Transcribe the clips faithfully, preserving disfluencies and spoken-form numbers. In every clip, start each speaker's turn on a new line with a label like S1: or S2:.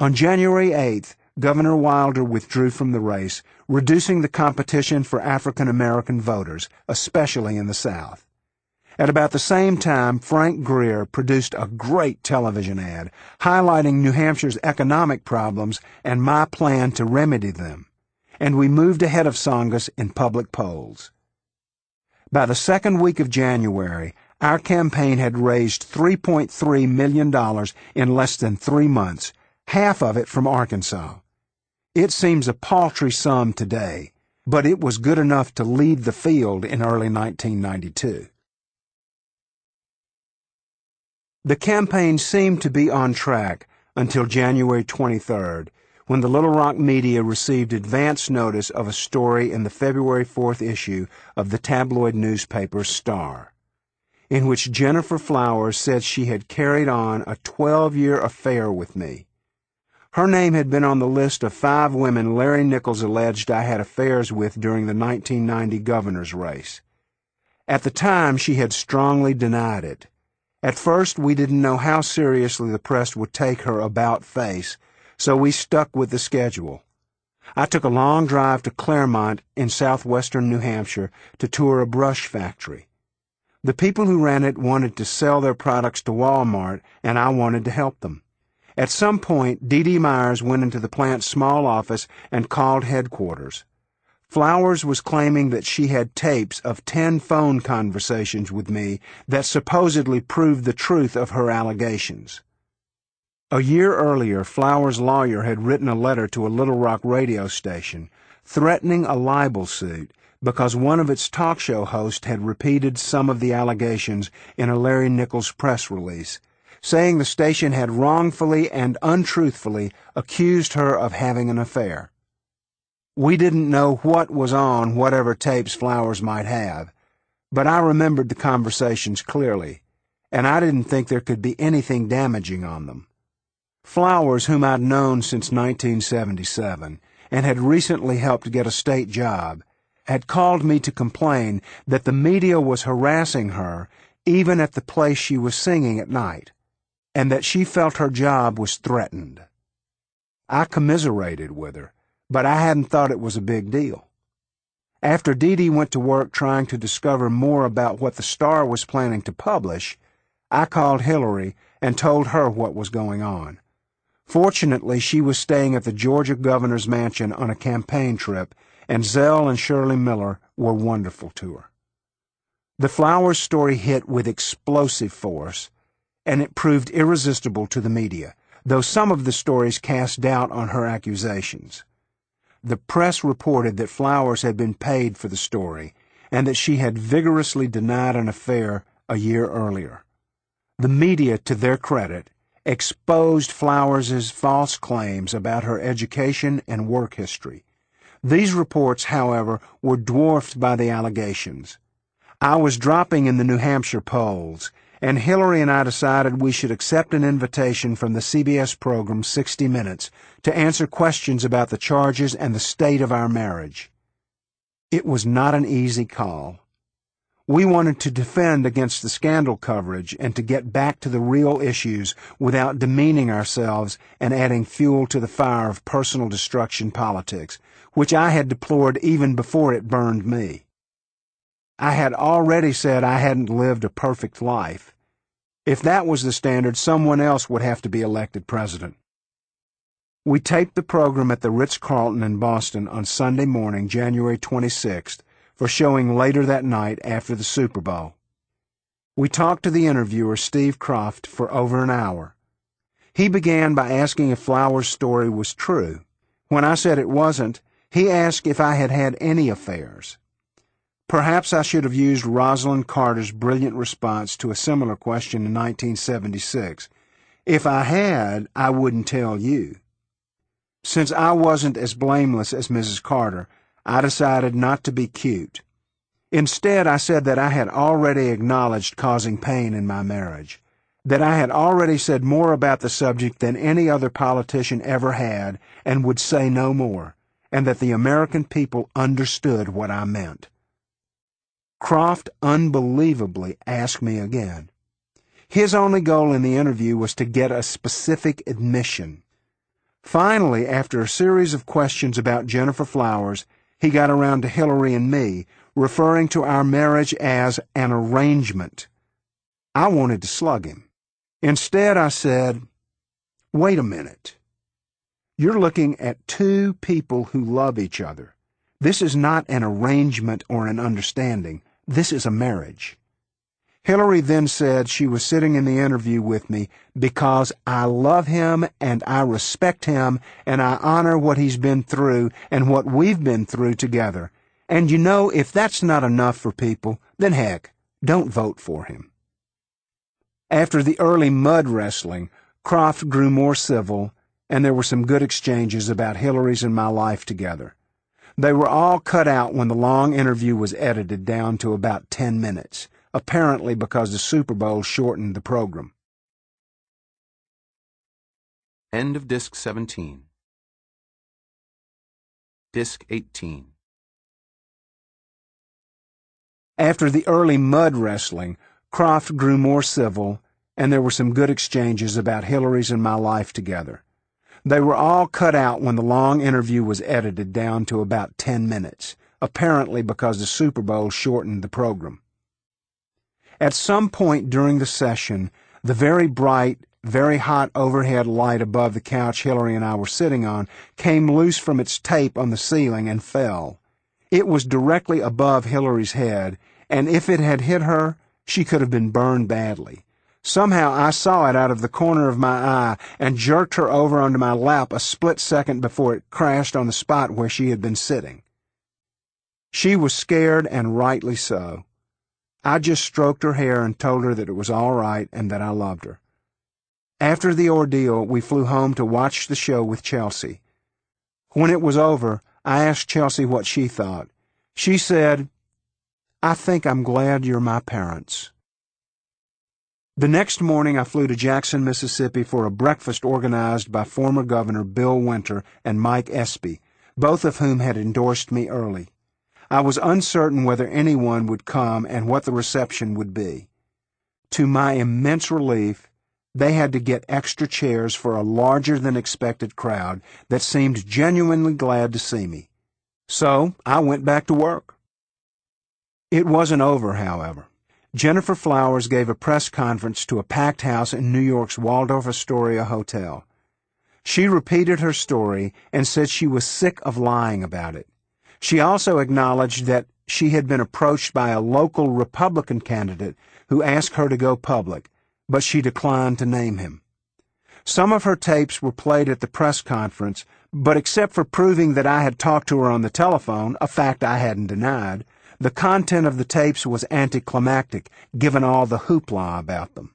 S1: On January eighth, Governor Wilder withdrew from the race, reducing the competition for African American voters, especially in the South. At about the same time, Frank Greer produced a great television ad highlighting New Hampshire's economic problems and my plan to remedy them, and we moved ahead of Tsongas in public polls. By the second week of January, our campaign had raised three point three million dollars in less than three months, half of it from Arkansas. It seems a paltry sum today, but it was good enough to lead the field in early nineteen ninety-two. The campaign seemed to be on track until January twenty-third, when the Little Rock media received advance notice of a story in the February fourth issue of the tabloid newspaper Star, in which Jennifer Flowers said she had carried on a twelve-year affair with me. Her name had been on the list of five women Larry Nichols alleged I had affairs with during the nineteen ninety governor's race. At the time, she had strongly denied it. At first, we didn't know how seriously the press would take her about-face, so we stuck with the schedule. I took a long drive to Claremont in southwestern New Hampshire to tour a brush factory. The people who ran it wanted to sell their products to Walmart, and I wanted to help them. At some point, Dee Dee Myers went into the plant's small office and called headquarters. Flowers was claiming that she had tapes of ten phone conversations with me that supposedly proved the truth of her allegations. A year earlier, Flowers' lawyer had written a letter to a Little Rock radio station threatening a libel suit because one of its talk show hosts had repeated some of the allegations in a Larry Nichols press release, saying the station had wrongfully and untruthfully accused her of having an affair. We didn't know what was on whatever tapes Flowers might have, but I remembered the conversations clearly, and I didn't think there could be anything damaging on them. Flowers, whom I'd known since nineteen seventy-seven and had recently helped get a state job, had called me to complain that the media was harassing her even at the place she was singing at night, and that she felt her job was threatened. I commiserated with her, but I hadn't thought it was a big deal. After Dee Dee went to work trying to discover more about what the Star was planning to publish, I called Hillary and told her what was going on. Fortunately, she was staying at the Georgia governor's mansion on a campaign trip, and Zell and Shirley Miller were wonderful to her. The Flowers story hit with explosive force, and it proved irresistible to the media, though some of the stories cast doubt on her accusations. The press reported that Flowers had been paid for the story, and that she had vigorously denied an affair a year earlier. The media, to their credit, exposed Flowers' false claims about her education and work history. These reports, however, were dwarfed by the allegations. I was dropping in the New Hampshire polls, and Hillary and I decided we should accept an invitation from the C B S program sixty minutes to answer questions about the charges and the state of our marriage. It was not an easy call. We wanted to defend against the scandal coverage and to get back to the real issues without demeaning ourselves and adding fuel to the fire of personal destruction politics, which I had deplored even before it burned me. I had already said I hadn't lived a perfect life. If that was the standard, someone else would have to be elected president. We taped the program at the Ritz-Carlton in Boston on Sunday morning, January twenty-sixth, for showing later that night after the Super Bowl. We talked to the interviewer, Steve Kroft, for over an hour. He began by asking if Flowers' story was true. When I said it wasn't, he asked if I had had any affairs. Perhaps I should have used Rosalind Carter's brilliant response to a similar question in nineteen seventy-six. If I had, I wouldn't tell you. Since I wasn't as blameless as Missus Carter, I decided not to be cute. Instead, I said that I had already acknowledged causing pain in my marriage, that I had already said more about the subject than any other politician ever had and would say no more, and that the American people understood what I meant. Kroft unbelievably asked me again. His only goal in the interview was to get a specific admission. Finally, after a series of questions about Gennifer Flowers, he got around to Hillary and me, referring to our marriage as an arrangement. I wanted to slug him. Instead, I said, "Wait a minute. You're looking at two people who love each other. This is not an arrangement or an understanding. This is a marriage." Hillary then said she was sitting in the interview with me because I love him and I respect him and I honor what he's been through and what we've been through together. And you know, if that's not enough for people, then heck, don't vote for him. After the early mud wrestling, Croft grew more civil, and there were some good exchanges about Hillary's and my life together. They were all cut out when the long interview was edited down to about ten minutes, apparently because the Super Bowl shortened the program.
S2: End of Disc seventeen. Disc eighteen.
S1: After the early mud wrestling, Croft grew more civil, and there were some good exchanges about Hillary's and my life together. They were all cut out when the long interview was edited down to about ten minutes, apparently because the Super Bowl shortened the program. At some point during the session, the very bright, very hot overhead light above the couch Hillary and I were sitting on came loose from its tape on the ceiling and fell. It was directly above Hillary's head, and if it had hit her, she could have been burned badly. Somehow I saw it out of the corner of my eye and jerked her over onto my lap a split second before it crashed on the spot where she had been sitting. She was scared, and rightly so. I just stroked her hair and told her that it was all right and that I loved her. After the ordeal, we flew home to watch the show with Chelsea. When it was over, I asked Chelsea what she thought. She said, "I think I'm glad you're my parents." The next morning, I flew to Jackson, Mississippi for a breakfast organized by former Governor Bill Winter and Mike Espy, both of whom had endorsed me early. I was uncertain whether anyone would come and what the reception would be. To my immense relief, they had to get extra chairs for a larger-than-expected crowd that seemed genuinely glad to see me. So I went back to work. It wasn't over, however. Gennifer Flowers gave a press conference to a packed house in New York's Waldorf Astoria Hotel. She repeated her story and said she was sick of lying about it. She also acknowledged that she had been approached by a local Republican candidate who asked her to go public, but she declined to name him. Some of her tapes were played at the press conference, but except for proving that I had talked to her on the telephone, a fact I hadn't denied, the content of the tapes was anticlimactic, given all the hoopla about them.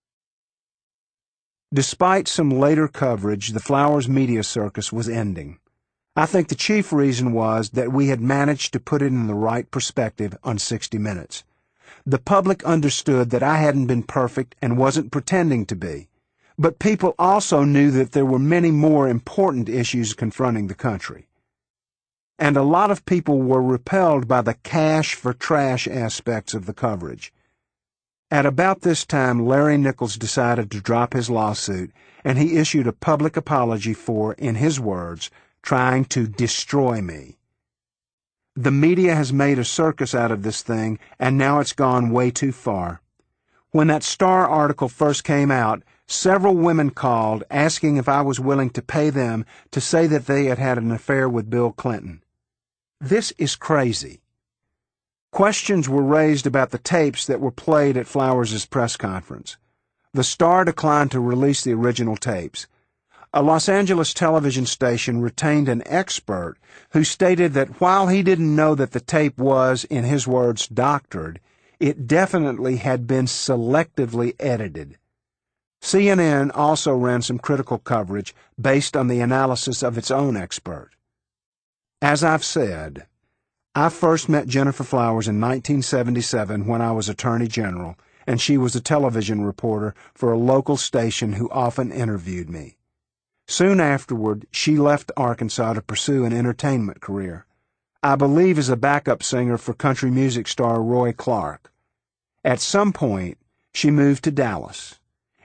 S1: Despite some later coverage, the Flowers media circus was ending. I think the chief reason was that we had managed to put it in the right perspective on sixty minutes. The public understood that I hadn't been perfect and wasn't pretending to be, but people also knew that there were many more important issues confronting the country. And a lot of people were repelled by the cash for trash aspects of the coverage. At about this time, Larry Nichols decided to drop his lawsuit, and he issued a public apology for, in his words, trying to destroy me. The media has made a circus out of this thing, and now it's gone way too far. When that Star article first came out, several women called asking if I was willing to pay them to say that they had had an affair with Bill Clinton. This is crazy. Questions were raised about the tapes that were played at Flowers' press conference. The Star declined to release the original tapes. A Los Angeles television station retained an expert who stated that while he didn't know that the tape was, in his words, doctored, it definitely had been selectively edited. C N N also ran some critical coverage based on the analysis of its own expert. As I've said, I first met Gennifer Flowers in nineteen seventy-seven when I was Attorney General, and she was a television reporter for a local station who often interviewed me. Soon afterward, she left Arkansas to pursue an entertainment career, I believe as a backup singer for country music star Roy Clark. At some point, she moved to Dallas.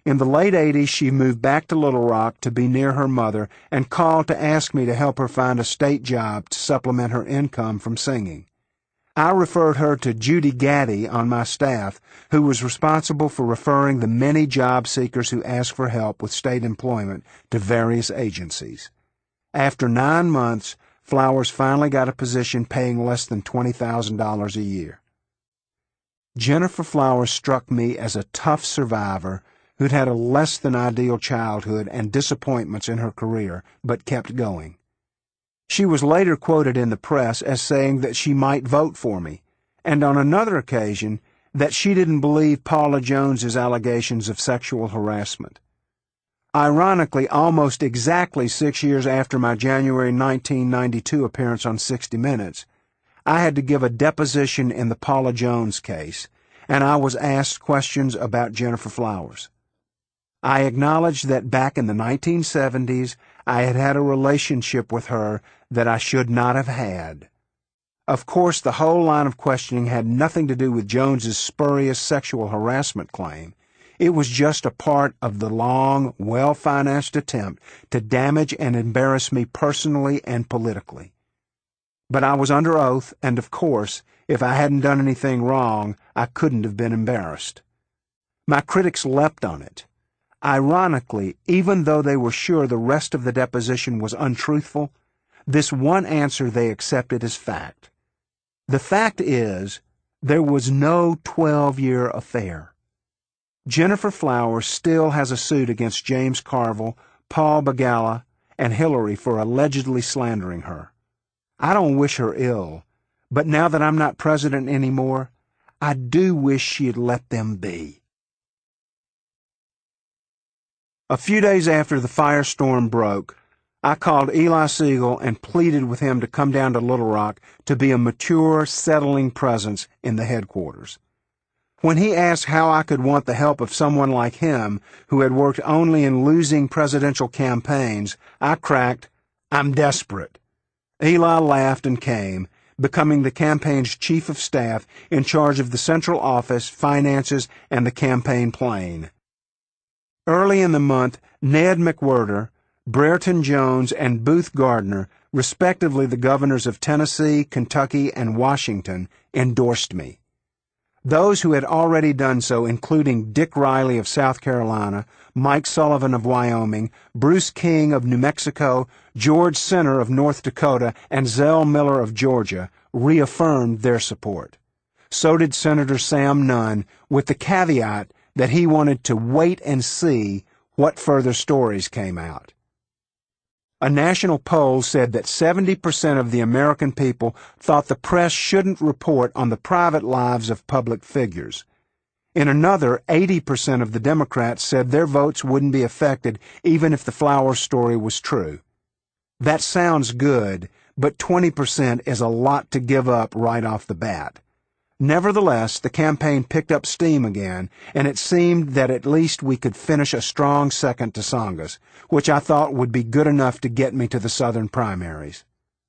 S1: In the late eighties, she moved back to Little Rock to be near her mother and called to ask me to help her find a state job to supplement her income from singing. I referred her to Judy Gaddy on my staff, who was responsible for referring the many job seekers who asked for help with state employment to various agencies. After nine months, Flowers finally got a position paying less than twenty thousand dollars a year. Jennifer Flowers struck me as a tough survivor who'd had a less than ideal childhood and disappointments in her career, but kept going. She was later quoted in the press as saying that she might vote for me, and on another occasion that she didn't believe Paula Jones's allegations of sexual harassment. Ironically, almost exactly six years after my January nineteen ninety-two appearance on sixty minutes, I had to give a deposition in the Paula Jones case, and I was asked questions about Jennifer Flowers. I acknowledged that back in the nineteen seventies, I had had a relationship with her that I should not have had. Of course, the whole line of questioning had nothing to do with Jones's spurious sexual harassment claim. It was just a part of the long, well-financed attempt to damage and embarrass me personally and politically. But I was under oath, and of course, if I hadn't done anything wrong, I couldn't have been embarrassed. My critics leapt on it. Ironically, even though they were sure the rest of the deposition was untruthful, this one answer they accepted as fact. The fact is, there was no twelve-year affair. Jennifer Flowers still has a suit against James Carville, Paul Begala, and Hillary for allegedly slandering her. I don't wish her ill, but now that I'm not president anymore, I do wish she'd let them be. A few days after the firestorm broke, I called Eli Siegel and pleaded with him to come down to Little Rock to be a mature, settling presence in the headquarters. When he asked how I could want the help of someone like him, who had worked only in losing presidential campaigns, I cracked, "I'm desperate." Eli laughed and came, becoming the campaign's chief of staff in charge of the central office, finances, and the campaign plane. Early in the month, Ned McWhirter, Brereton Jones, and Booth Gardner, respectively the governors of Tennessee, Kentucky, and Washington, endorsed me. Those who had already done so, including Dick Riley of South Carolina, Mike Sullivan of Wyoming, Bruce King of New Mexico, George Sinner of North Dakota, and Zell Miller of Georgia, reaffirmed their support. So did Senator Sam Nunn, with the caveat that he wanted to wait and see what further stories came out. A national poll said that seventy percent of the American people thought the press shouldn't report on the private lives of public figures. In another, eighty percent of the Democrats said their votes wouldn't be affected even if the Flowers story was true. That sounds good, but twenty percent is a lot to give up right off the bat. Nevertheless, the campaign picked up steam again, and it seemed that at least we could finish a strong second to Tsongas, which I thought would be good enough to get me to the Southern primaries.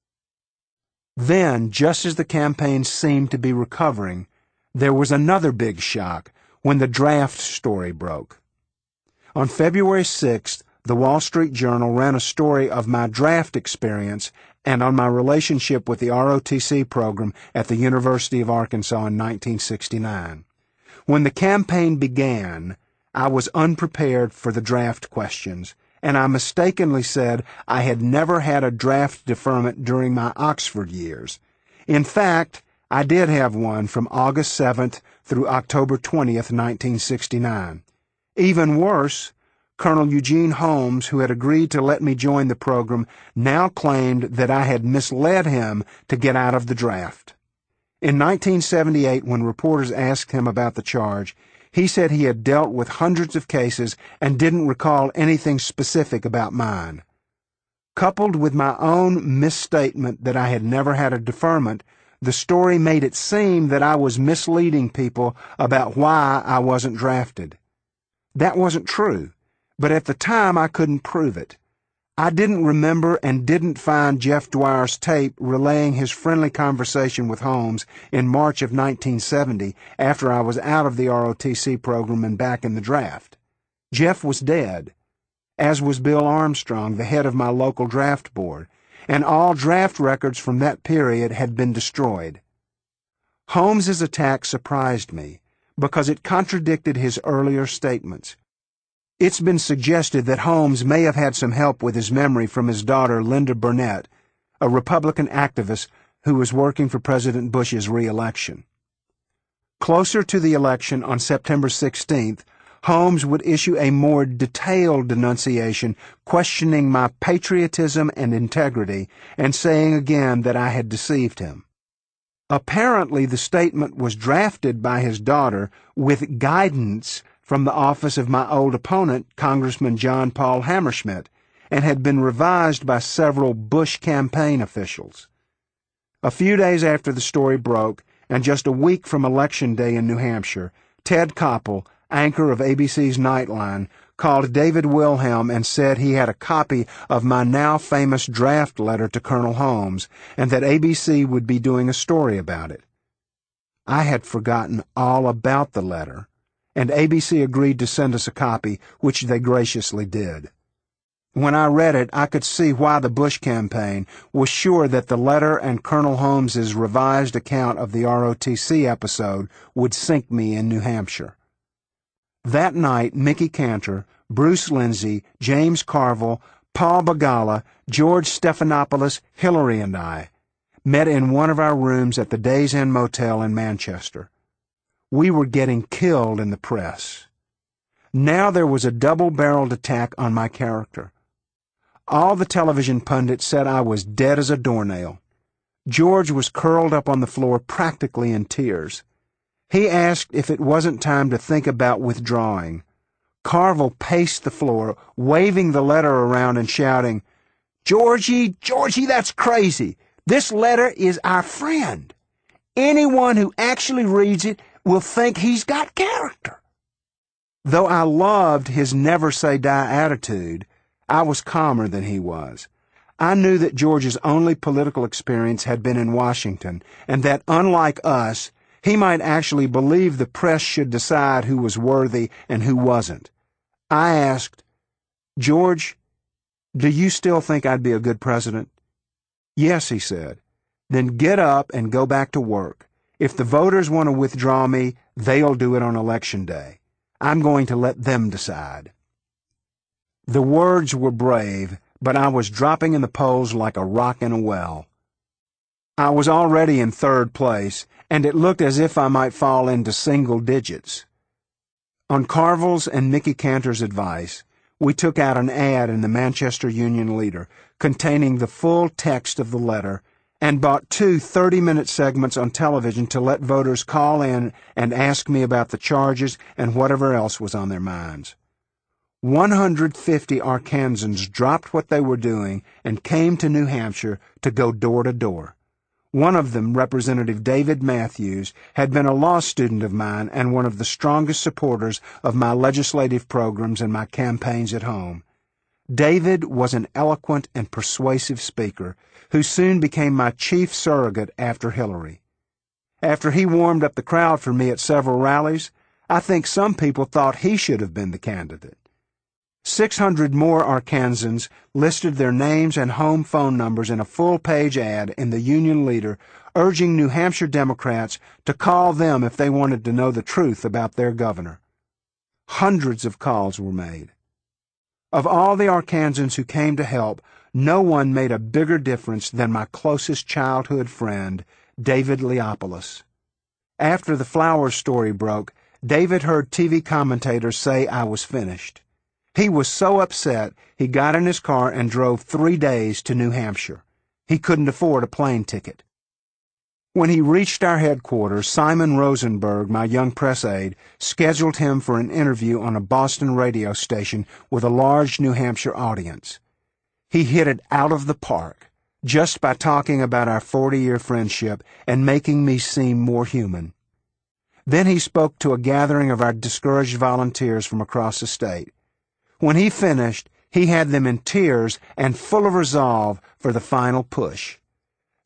S1: Then, just as the campaign seemed to be recovering, there was another big shock when the draft story broke. On February sixth, the Wall Street Journal ran a story of my draft experience and on my relationship with the R O T C program at the University of Arkansas in nineteen sixty-nine. When the campaign began, I was unprepared for the draft questions, and I mistakenly said I had never had a draft deferment during my Oxford years. In fact, I did have one from August seventh through October twentieth, nineteen sixty-nine. Even worse, Colonel Eugene Holmes, who had agreed to let me join the program, now claimed that I had misled him to get out of the draft. In nineteen seventy-eight, when reporters asked him about the charge, he said he had dealt with hundreds of cases and didn't recall anything specific about mine. Coupled with my own misstatement that I had never had a deferment, the story made it seem that I was misleading people about why I wasn't drafted. That wasn't true. But at the time I couldn't prove it. I didn't remember and didn't find Jeff Dwyer's tape relaying his friendly conversation with Holmes in March of nineteen seventy after I was out of the R O T C program and back in the draft. Jeff was dead, as was Bill Armstrong, the head of my local draft board, and all draft records from that period had been destroyed. Holmes's attack surprised me because it contradicted his earlier statements. It's been suggested that Holmes may have had some help with his memory from his daughter, Linda Burnett, a Republican activist who was working for President Bush's re-election. Closer to the election on September sixteenth, Holmes would issue a more detailed denunciation questioning my patriotism and integrity and saying again that I had deceived him. Apparently, the statement was drafted by his daughter with guidance from the office of my old opponent, Congressman John Paul Hammerschmidt, and had been revised by several Bush campaign officials. A few days after the story broke, and just a week from Election Day in New Hampshire, Ted Koppel, anchor of A B C's Nightline, called David Wilhelm and said he had a copy of my now famous draft letter to Colonel Holmes and that A B C would be doing a story about it. I had forgotten all about the letter, and A B C agreed to send us a copy, which they graciously did. When I read it, I could see why the Bush campaign was sure that the letter and Colonel Holmes's revised account of the R O T C episode would sink me in New Hampshire. That night, Mickey Cantor, Bruce Lindsay, James Carville, Paul Begala, George Stephanopoulos, Hillary, and I met in one of our rooms at the Days Inn Motel in Manchester. We were getting killed in the press. Now there was a double-barreled attack on my character. All the television pundits said I was dead as a doornail. George was curled up on the floor practically in tears. He asked if it wasn't time to think about withdrawing. Carville paced the floor, waving the letter around and shouting, "Georgie, Georgie, that's crazy. This letter is our friend. Anyone who actually reads it will think he's got character." Though I loved his never-say-die attitude, I was calmer than he was. I knew that George's only political experience had been in Washington, and that, unlike us, he might actually believe the press should decide who was worthy and who wasn't. I asked, "George, do you still think I'd be a good president?" "Yes," he said. "Then get up and go back to work. If the voters want to withdraw me, they'll do it on Election Day. I'm going to let them decide." The words were brave, but I was dropping in the polls like a rock in a well. I was already in third place, and it looked as if I might fall into single digits. On Carville's and Mickey Cantor's advice, we took out an ad in the Manchester Union Leader containing the full text of the letter and bought two thirty-minute segments on television to let voters call in and ask me about the charges and whatever else was on their minds. one hundred fifty Arkansans dropped what they were doing and came to New Hampshire to go door to door. One of them, Representative David Matthews, had been a law student of mine and one of the strongest supporters of my legislative programs and my campaigns at home. David was an eloquent and persuasive speaker who soon became my chief surrogate after Hillary. After he warmed up the crowd for me at several rallies, I think some people thought he should have been the candidate. Six hundred more Arkansans listed their names and home phone numbers in a full-page ad in the Union Leader, urging New Hampshire Democrats to call them if they wanted to know the truth about their governor. Hundreds of calls were made. Of all the Arkansans who came to help, no one made a bigger difference than my closest childhood friend, David Leopoulos. After the Flowers story broke, David heard T V commentators say I was finished. He was so upset he got in his car and drove three days to New Hampshire. He couldn't afford a plane ticket. When he reached our headquarters, Simon Rosenberg, my young press aide, scheduled him for an interview on a Boston radio station with a large New Hampshire audience. He hit it out of the park, just by talking about our forty-year friendship and making me seem more human. Then he spoke to a gathering of our discouraged volunteers from across the state. When he finished, he had them in tears and full of resolve for the final push.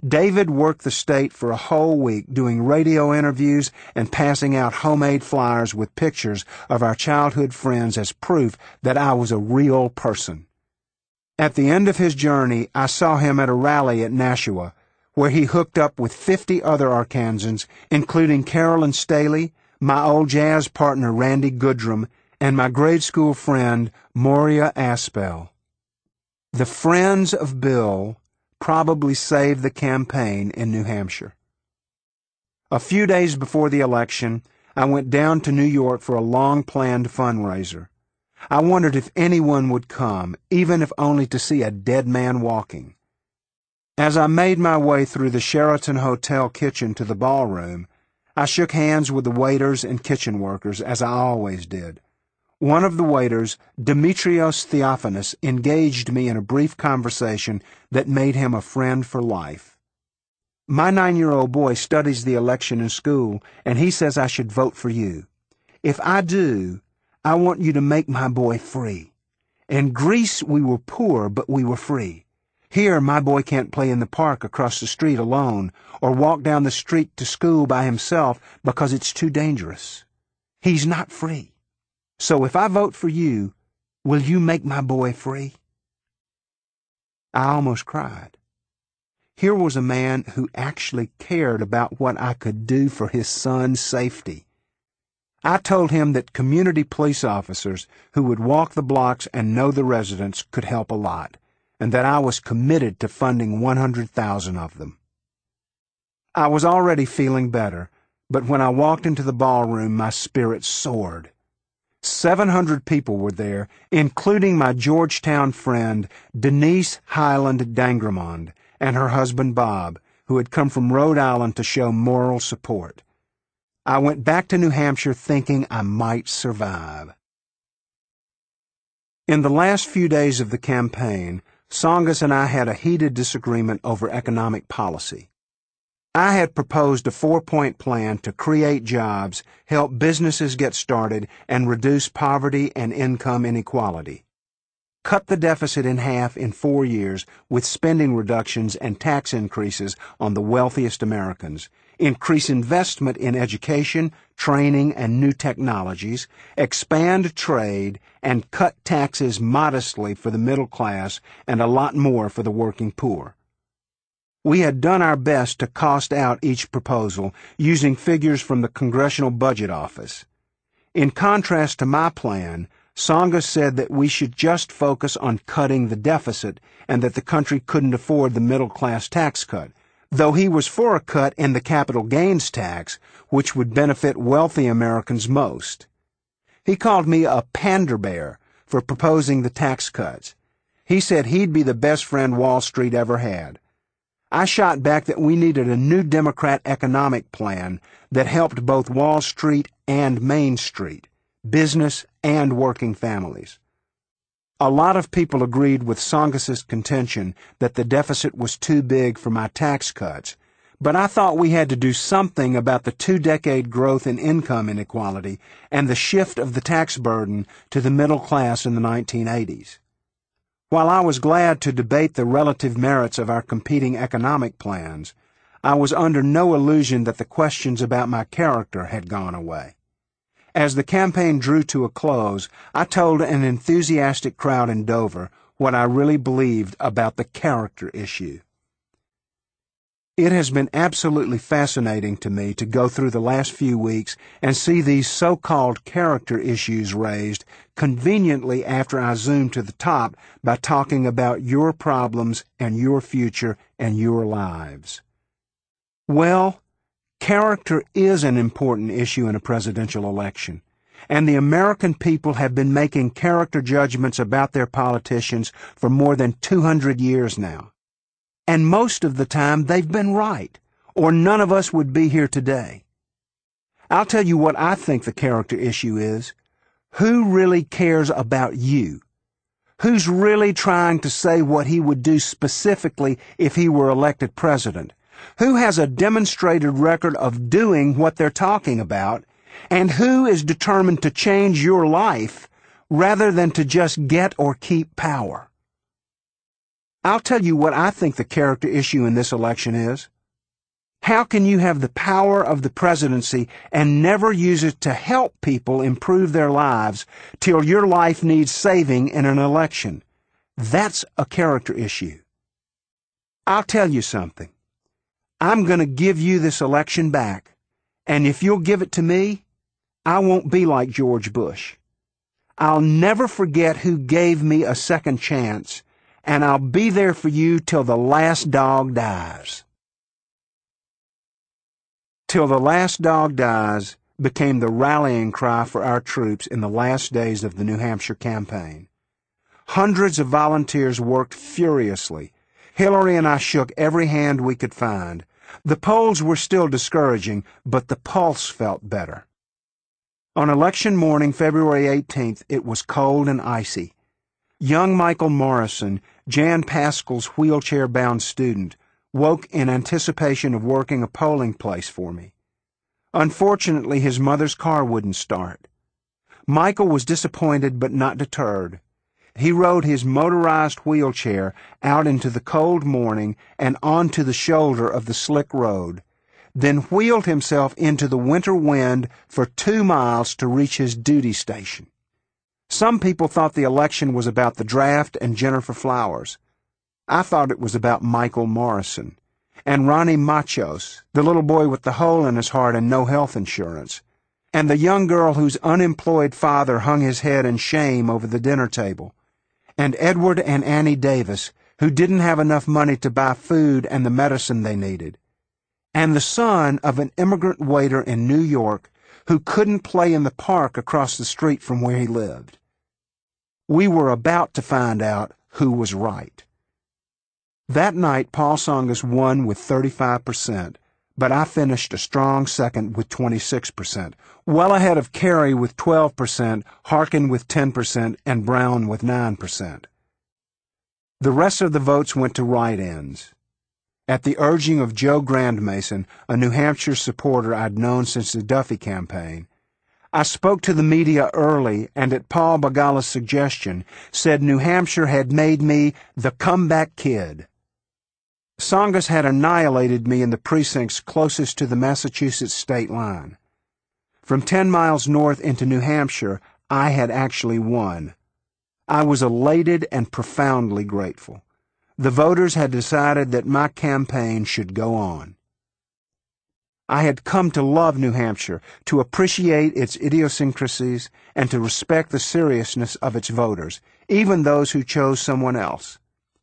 S1: David worked the state for a whole week doing radio interviews and passing out homemade flyers with pictures of our childhood friends as proof that I was a real person. At the end of his journey, I saw him at a rally at Nashua, where he hooked up with fifty other Arkansans, including Carolyn Staley, my old jazz partner Randy Goodrum, and my grade school friend Moria Aspel. The friends of Bill probably saved the campaign in New Hampshire. A few days before the election, I went down to New York for a long-planned fundraiser. I wondered if anyone would come, even if only to see a dead man walking. As I made my way through the Sheraton Hotel kitchen to the ballroom, I shook hands with the waiters and kitchen workers, as I always did. One of the waiters, Demetrios Theophanis, engaged me in a brief conversation that made him a friend for life. My nine-year-old boy studies the election in school, and he says I should vote for you. If I do, I want you to make my boy free. In Greece, we were poor, but we were free. Here, my boy can't play in the park across the street alone, or walk down the street to school by himself because it's too dangerous. He's not free. So if I vote for you, will you make my boy free? I almost cried. Here was a man who actually cared about what I could do for his son's safety. I told him that community police officers who would walk the blocks and know the residents could help a lot, and that I was committed to funding one hundred thousand of them. I was already feeling better, but when I walked into the ballroom, my spirit soared. Seven hundred people were there, including my Georgetown friend Denise Highland Dangermond and her husband Bob, who had come from Rhode Island to show moral support. I went back to New Hampshire thinking I might survive. In the last few days of the campaign, Tsongas and I had a heated disagreement over economic policy. I had proposed a four-point plan to create jobs, help businesses get started, and reduce poverty and income inequality. Cut the deficit in half in four years with spending reductions and tax increases on the wealthiest Americans. Increase investment in education, training, and new technologies. Expand trade, and cut taxes modestly for the middle class and a lot more for the working poor. We had done our best to cost out each proposal using figures from the Congressional Budget Office. In contrast to my plan, Tsongas said that we should just focus on cutting the deficit and that the country couldn't afford the middle-class tax cut, though he was for a cut in the capital gains tax, which would benefit wealthy Americans most. He called me a panderbear for proposing the tax cuts. He said he'd be the best friend Wall Street ever had. I shot back that we needed a new Democrat economic plan that helped both Wall Street and Main Street, business and working families. A lot of people agreed with Tsongas's contention that the deficit was too big for my tax cuts, but I thought we had to do something about the two-decade growth in income inequality and the shift of the tax burden to the middle class in the nineteen eighties. While I was glad to debate the relative merits of our competing economic plans, I was under no illusion that the questions about my character had gone away. As the campaign drew to a close, I told an enthusiastic crowd in Dover what I really believed about the character issue. It has been absolutely fascinating to me to go through the last few weeks and see these so-called character issues raised conveniently after I zoomed to the top by talking about your problems and your future and your lives. Well, character is an important issue in a presidential election, and the American people have been making character judgments about their politicians for more than two hundred years now. And most of the time they've been right, or none of us would be here today. I'll tell you what I think the character issue is. Who really cares about you? Who's really trying to say what he would do specifically if he were elected president? Who has a demonstrated record of doing what they're talking about? And who is determined to change your life rather than to just get or keep power? I'll tell you what I think the character issue in this election is. How can you have the power of the presidency and never use it to help people improve their lives till your life needs saving in an election? That's a character issue. I'll tell you something. I'm going to give you this election back, and if you'll give it to me, I won't be like George Bush. I'll never forget who gave me a second chance, and I'll be there for you till the last dog dies. Till the Last Dog Dies became the rallying cry for our troops in the last days of the New Hampshire campaign. Hundreds of volunteers worked furiously. Hillary and I shook every hand we could find. The polls were still discouraging, but the pulse felt better. On election morning, February eighteenth, it was cold and icy. Young Michael Morrison, Jan Paschal's wheelchair-bound student, woke in anticipation of working a polling place for me. Unfortunately, his mother's car wouldn't start. Michael was disappointed but not deterred. He rode his motorized wheelchair out into the cold morning and onto the shoulder of the slick road, then wheeled himself into the winter wind for two miles to reach his duty station. Some people thought the election was about the draft and Jennifer Flowers. I thought it was about Michael Morrison and Ronnie Machos, the little boy with the hole in his heart and no health insurance, and the young girl whose unemployed father hung his head in shame over the dinner table, and Edward and Annie Davis, who didn't have enough money to buy food and the medicine they needed, and the son of an immigrant waiter in New York who couldn't play in the park across the street from where he lived. We were about to find out who was right. That night, Paul Tsongas won with thirty-five percent, but I finished a strong second with twenty-six percent, well ahead of Kerry with twelve percent, Harkin with ten percent, and Brown with nine percent. The rest of the votes went to write-ins. At the urging of Joe Grandmason, a New Hampshire supporter I'd known since the Duffy campaign, I spoke to the media early and at Paul Begala's suggestion said New Hampshire had made me the comeback kid. Tsongas had annihilated me in the precincts closest to the Massachusetts state line. From ten miles north into New Hampshire, I had actually won. I was elated and profoundly grateful. The voters had decided that my campaign should go on. I had come to love New Hampshire, to appreciate its idiosyncrasies, and to respect the seriousness of its voters, even those who chose someone else.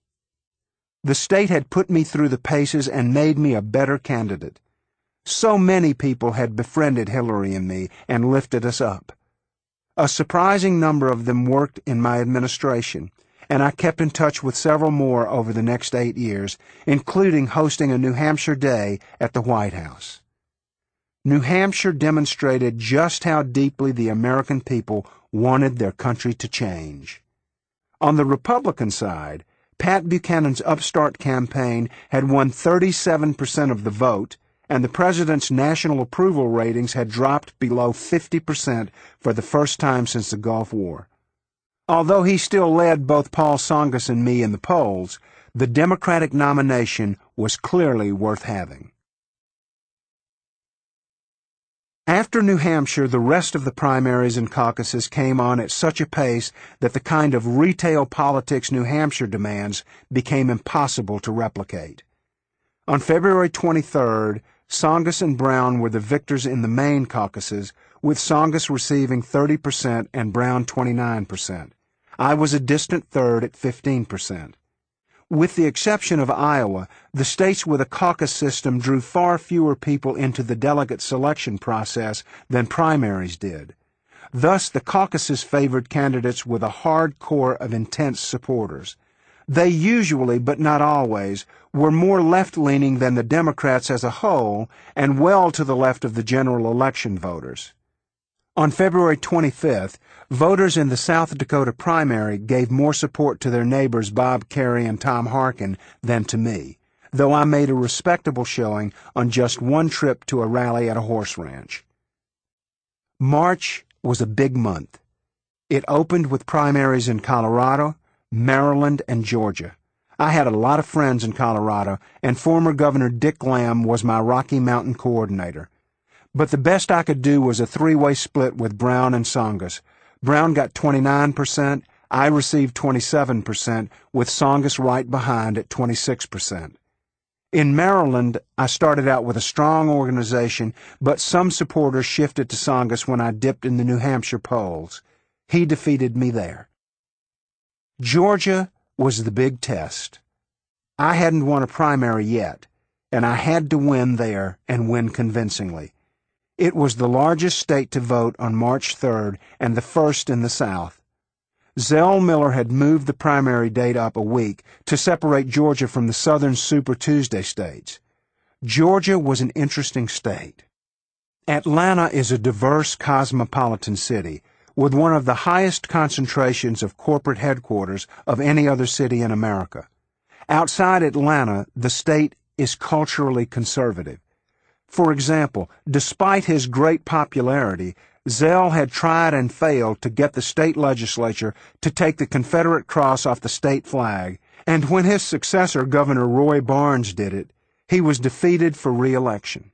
S1: The state had put me through the paces and made me a better candidate. So many people had befriended Hillary and me and lifted us up. A surprising number of them worked in my administration, and I kept in touch with several more over the next eight years, including hosting a New Hampshire Day at the White House. New Hampshire demonstrated just how deeply the American people wanted their country to change. On the Republican side, Pat Buchanan's upstart campaign had won thirty-seven percent of the vote, and the president's national approval ratings had dropped below fifty percent for the first time since the Gulf War. Although he still led both Paul Tsongas and me in the polls, the Democratic nomination was clearly worth having. After New Hampshire, the rest of the primaries and caucuses came on at such a pace that the kind of retail politics New Hampshire demands became impossible to replicate. On February twenty-third, Tsongas and Brown were the victors in the main caucuses, with Tsongas receiving thirty percent and Brown twenty-nine percent. I was a distant third at fifteen percent. With the exception of Iowa, the states with a caucus system drew far fewer people into the delegate selection process than primaries did. Thus, the caucuses favored candidates with a hard core of intense supporters. They usually, but not always, were more left-leaning than the Democrats as a whole and well to the left of the general election voters. On February twenty-fifth, voters in the South Dakota primary gave more support to their neighbors Bob Kerrey and Tom Harkin than to me, though I made a respectable showing on just one trip to a rally at a horse ranch. March was a big month. It opened with primaries in Colorado, Maryland, and Georgia. I had a lot of friends in Colorado, and former Governor Dick Lamb was my Rocky Mountain coordinator. But the best I could do was a three-way split with Brown and Tsongas. Brown got twenty-nine percent, I received twenty-seven percent, with Tsongas right behind at twenty-six percent. In Maryland, I started out with a strong organization, but some supporters shifted to Tsongas when I dipped in the New Hampshire polls. He defeated me there. Georgia was the big test. I hadn't won a primary yet, and I had to win there and win convincingly. It was the largest state to vote on March third and the first in the South. Zell Miller had moved the primary date up a week to separate Georgia from the southern Super Tuesday states. Georgia was an interesting state. Atlanta is a diverse cosmopolitan city with one of the highest concentrations of corporate headquarters of any other city in America. Outside Atlanta, the state is culturally conservative. For example, despite his great popularity, Zell had tried and failed to get the state legislature to take the Confederate cross off the state flag, and when his successor, Governor Roy Barnes, did it, he was defeated for re-election.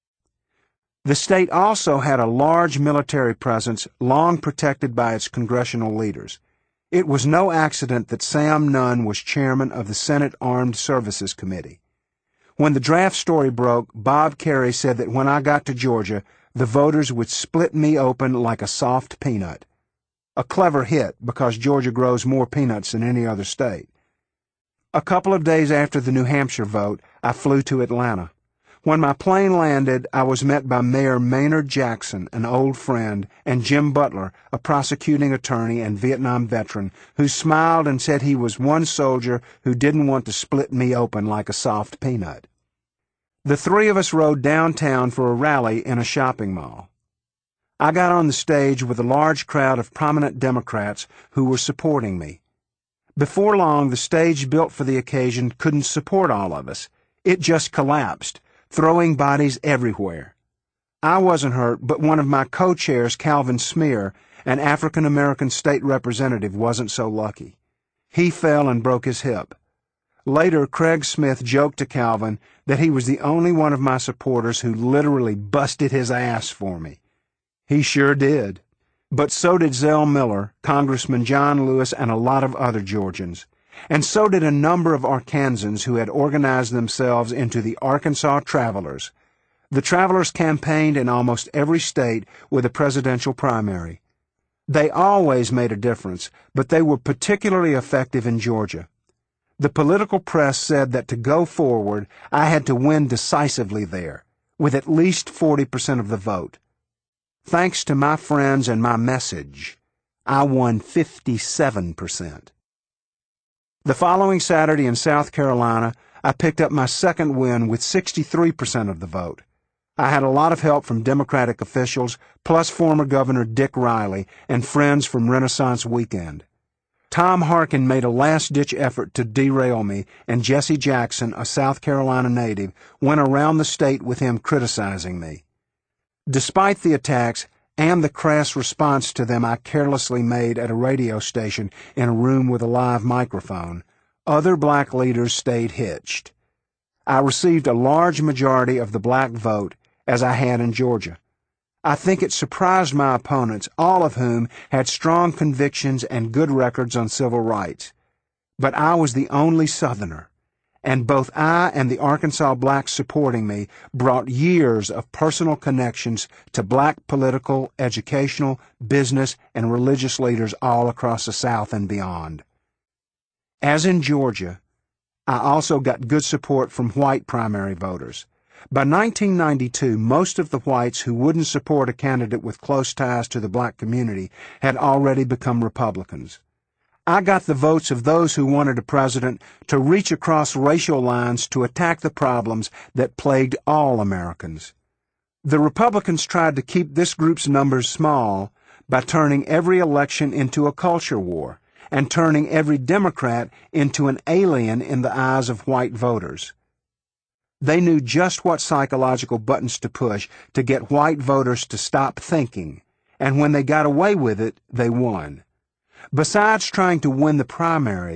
S1: The state also had a large military presence long protected by its congressional leaders. It was no accident that Sam Nunn was chairman of the Senate Armed Services Committee. When the draft story broke, Bob Kerrey said that when I got to Georgia, the voters would split me open like a soft peanut. A clever hit, because Georgia grows more peanuts than any other state. A couple of days after the New Hampshire vote, I flew to Atlanta. When my plane landed, I was met by Mayor Maynard Jackson, an old friend, and Jim Butler, a prosecuting attorney and Vietnam veteran, who smiled and said he was one soldier who didn't want to split me open like a soft peanut. The three of us rode downtown for a rally in a shopping mall. I got on the stage with a large crowd of prominent Democrats who were supporting me. Before long, the stage built for the occasion couldn't support all of us. It just collapsed, throwing bodies everywhere. I wasn't hurt, but one of my co-chairs, Calvin Smear, an African-American state representative, wasn't so lucky. He fell and broke his hip. Later, Craig Smith joked to Calvin that he was the only one of my supporters who literally busted his ass for me. He sure did. But so did Zell Miller, Congressman John Lewis, and a lot of other Georgians. And so did a number of Arkansans who had organized themselves into the Arkansas Travelers. The Travelers campaigned in almost every state with a presidential primary. They always made a difference, but they were particularly effective in Georgia. The political press said that to go forward, I had to win decisively there, with at least forty percent of the vote. Thanks to my friends and my message, I won fifty-seven percent. The following Saturday in South Carolina, I picked up my second win with sixty-three percent of the vote. I had a lot of help from Democratic officials, plus former Governor Dick Riley and friends from Renaissance Weekend. Tom Harkin made a last-ditch effort to derail me, and Jesse Jackson, a South Carolina native, went around the state with him criticizing me. Despite the attacks and the crass response to them I carelessly made at a radio station in a room with a live microphone, other black leaders stayed hitched. I received a large majority of the black vote, as I had in Georgia. I think it surprised my opponents, all of whom had strong convictions and good records on civil rights. But I was the only Southerner, and both I and the Arkansas blacks supporting me brought years of personal connections to black political, educational, business, and religious leaders all across the South and beyond. As in Georgia, I also got good support from white primary voters. By nineteen ninety-two, most of the whites who wouldn't support a candidate with close ties to the black community had already become Republicans. I got the votes of those who wanted a president to reach across racial lines to attack the problems that plagued all Americans. The Republicans tried to keep this group's numbers small by turning every election into a culture war and turning every Democrat into an alien in the eyes of white voters. They knew just what psychological buttons to push to get white voters to stop thinking, and when they got away with it, they won. Besides trying to win the primary,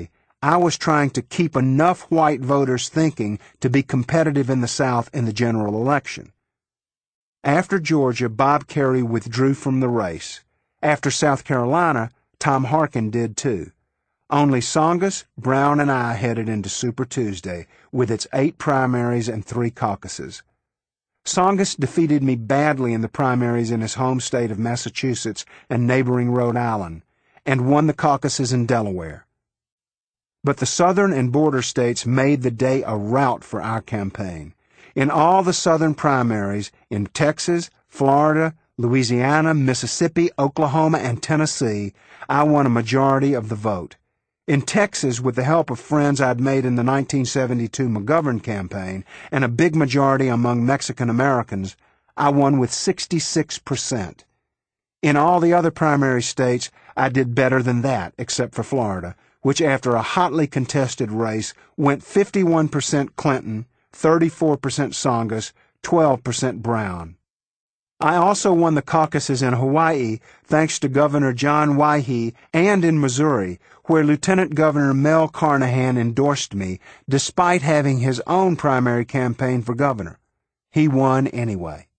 S1: I was trying to keep enough white voters thinking to be competitive in the South in the general election. After Georgia, Bob Kerrey withdrew from the race. After South Carolina, Tom Harkin did too. Only Tsongas, Brown, and I headed into Super Tuesday, with its eight primaries and three caucuses. Tsongas defeated me badly in the primaries in his home state of Massachusetts and neighboring Rhode Island, and won the caucuses in Delaware. But the southern and border states made the day a rout for our campaign. In all the southern primaries, in Texas, Florida, Louisiana, Mississippi, Oklahoma, and Tennessee, I won a majority of the vote. In Texas, with the help of friends I'd made in the nineteen seventy-two McGovern campaign and a big majority among Mexican Americans, I won with sixty-six percent. In all the other primary states, I did better than that, except for Florida, which after a hotly contested race went fifty-one percent Clinton, thirty-four percent Tsongas, twelve percent Brown. I also won the caucuses in Hawaii thanks to Governor John Waihee, and in Missouri, where Lieutenant Governor Mel Carnahan endorsed me despite having his own primary campaign for governor. He won anyway.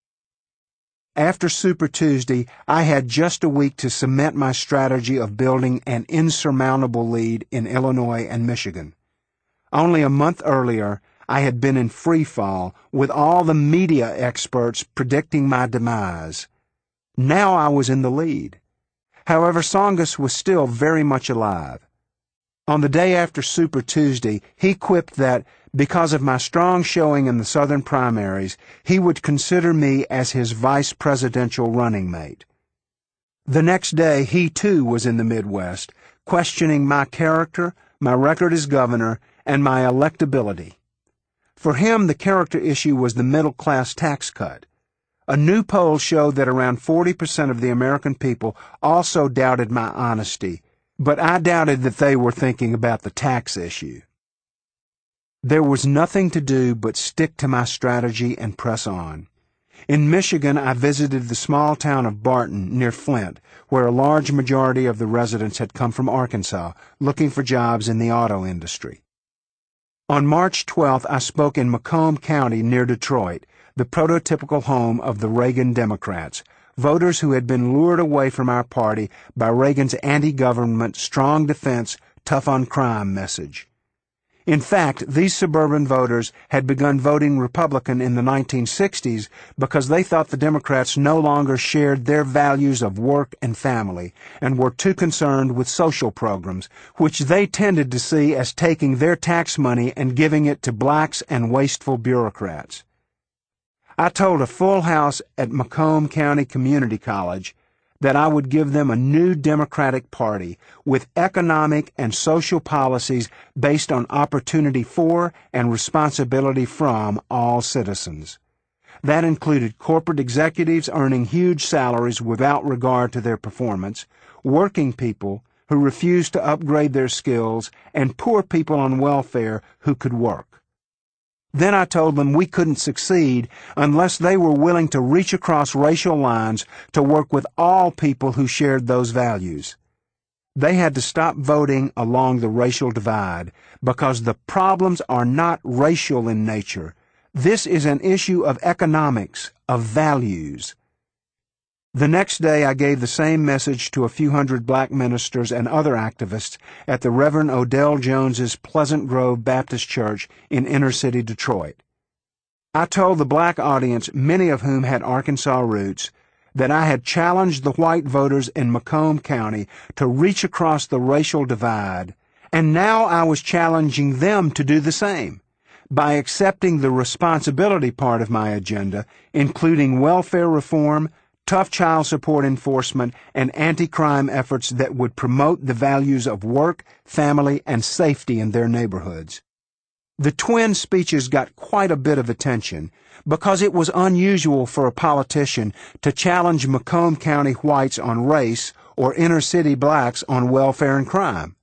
S1: After Super Tuesday, I had just a week to cement my strategy of building an insurmountable lead in Illinois and Michigan. Only a month earlier, I had been in free fall, with all the media experts predicting my demise. Now I was in the lead. However, Tsongas was still very much alive. On the day after Super Tuesday, he quipped that, because of my strong showing in the southern primaries, he would consider me as his vice presidential running mate. The next day, he too was in the Midwest, questioning my character, my record as governor, and my electability. For him, the character issue was the middle-class tax cut. A new poll showed that around forty percent of the American people also doubted my honesty, but I doubted that they were thinking about the tax issue. There was nothing to do but stick to my strategy and press on. In Michigan, I visited the small town of Barton, near Flint, where a large majority of the residents had come from Arkansas, looking for jobs in the auto industry. On March twelfth, I spoke in Macomb County near Detroit, the prototypical home of the Reagan Democrats, voters who had been lured away from our party by Reagan's anti-government, strong defense, tough-on-crime message. In fact, these suburban voters had begun voting Republican in the nineteen sixties because they thought the Democrats no longer shared their values of work and family and were too concerned with social programs, which they tended to see as taking their tax money and giving it to blacks and wasteful bureaucrats. I told a full house at Macomb County Community College that I would give them a new Democratic Party with economic and social policies based on opportunity for and responsibility from all citizens. That included corporate executives earning huge salaries without regard to their performance, working people who refused to upgrade their skills, and poor people on welfare who could work. Then I told them we couldn't succeed unless they were willing to reach across racial lines to work with all people who shared those values. They had to stop voting along the racial divide because the problems are not racial in nature. This is an issue of economics, of values. The next day I gave the same message to a few hundred black ministers and other activists at the Reverend Odell Jones's Pleasant Grove Baptist Church in inner-city Detroit. I told the black audience, many of whom had Arkansas roots, that I had challenged the white voters in Macomb County to reach across the racial divide, and now I was challenging them to do the same by accepting the responsibility part of my agenda, including welfare reform, tough child support enforcement, and anti-crime efforts that would promote the values of work, family, and safety in their neighborhoods. The twin speeches got quite a bit of attention because it was unusual for a politician to challenge Macomb County whites on race or inner-city blacks on welfare and crime.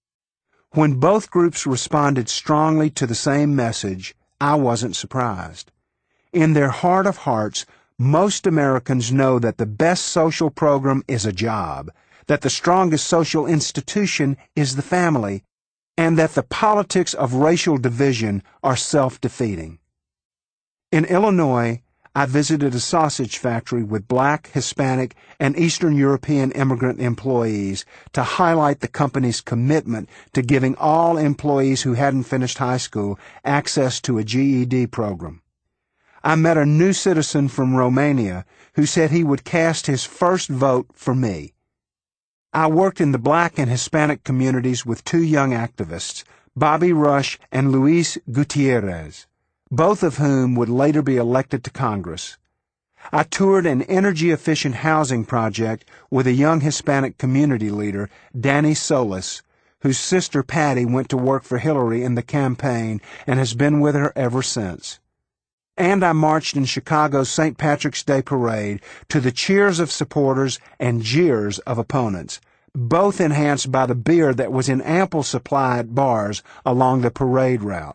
S1: When both groups responded strongly to the same message, I wasn't surprised. In their heart of hearts, most Americans know that the best social program is a job, that the strongest social institution is the family, and that the politics of racial division are self-defeating. In Illinois, I visited a sausage factory with Black, Hispanic, and Eastern European immigrant employees to highlight the company's commitment to giving all employees who hadn't finished high school access to a G E D program. I met a new citizen from Romania who said he would cast his first vote for me. I worked in the Black and Hispanic communities with two young activists, Bobby Rush and Luis Gutierrez, both of whom would later be elected to Congress. I toured an energy-efficient housing project with a young Hispanic community leader, Danny Solis, whose sister Patty went to work for Hillary in the campaign and has been with her ever since. And I marched in Chicago's Saint Patrick's Day parade to the cheers of supporters and jeers of opponents, both enhanced by the beer that was in ample supply at bars along the parade route.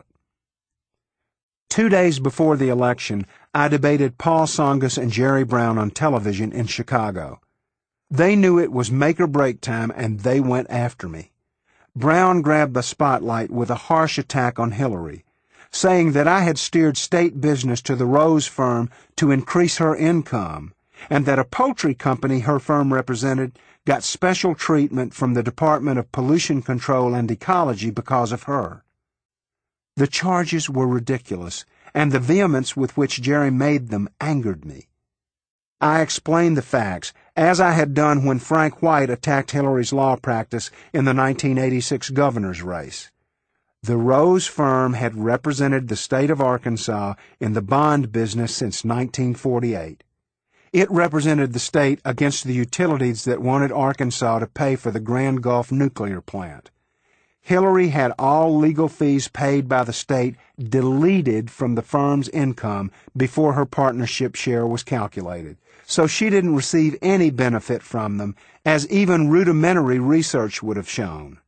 S1: Two days before the election, I debated Paul Tsongas and Jerry Brown on television in Chicago. They knew it was make-or-break time, and they went after me. Brown grabbed the spotlight with a harsh attack on Hillary, saying that I had steered state business to the Rose firm to increase her income, and that a poultry company her firm represented got special treatment from the Department of Pollution Control and Ecology because of her. The charges were ridiculous, and the vehemence with which Jerry made them angered me. I explained the facts, as I had done when Frank White attacked Hillary's law practice in the nineteen eighty-six governor's race. The Rose firm had represented the state of Arkansas in the bond business since nineteen forty-eight. It represented the state against the utilities that wanted Arkansas to pay for the Grand Gulf nuclear plant. Hillary had all legal fees paid by the state deleted from the firm's income before her partnership share was calculated, so she didn't receive any benefit from them, as even rudimentary research would have shown.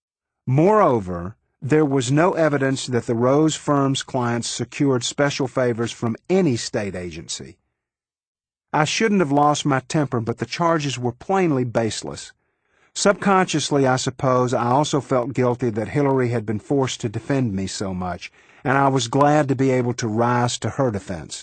S1: Moreover, there was no evidence that the Rose firm's clients secured special favors from any state agency. I shouldn't have lost my temper, but the charges were plainly baseless. Subconsciously, I suppose, I also felt guilty that Hillary had been forced to defend me so much, and I was glad to be able to rise to her defense.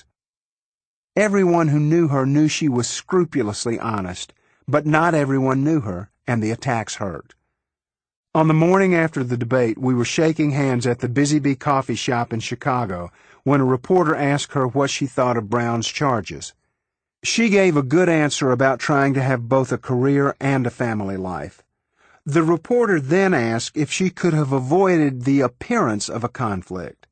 S1: Everyone who knew her knew she was scrupulously honest, but not everyone knew her, and the attacks hurt. On the morning after the debate, we were shaking hands at the Busy Bee coffee shop in Chicago when a reporter asked her what she thought of Brown's charges. She gave a good answer about trying to have both a career and a family life. The reporter then asked if she could have avoided the appearance of a conflict.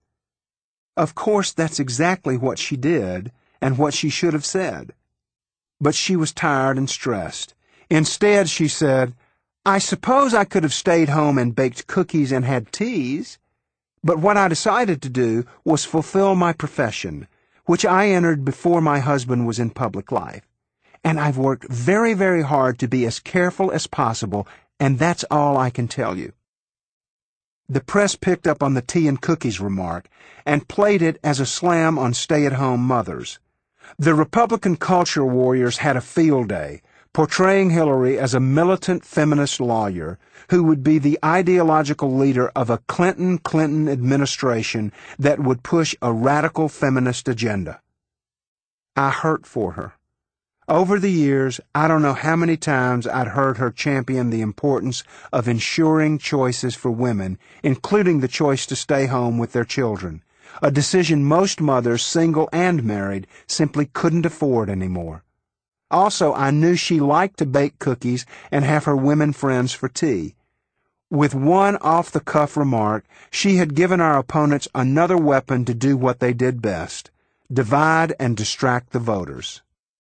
S1: Of course, that's exactly what she did and what she should have said. But she was tired and stressed. Instead, she said, "I suppose I could have stayed home and baked cookies and had teas, but what I decided to do was fulfill my profession, which I entered before my husband was in public life. And I've worked very, very hard to be as careful as possible, and that's all I can tell you." The press picked up on the tea and cookies remark and played it as a slam on stay-at-home mothers. The Republican culture warriors had a field day, portraying Hillary as a militant feminist lawyer who would be the ideological leader of a Clinton-Clinton administration that would push a radical feminist agenda. I hurt for her. Over the years, I don't know how many times I'd heard her champion the importance of ensuring choices for women, including the choice to stay home with their children, a decision most mothers, single and married, simply couldn't afford anymore. Also, I knew she liked to bake cookies and have her women friends for tea. With one off-the-cuff remark, she had given our opponents another weapon to do what they did best: divide and distract the voters.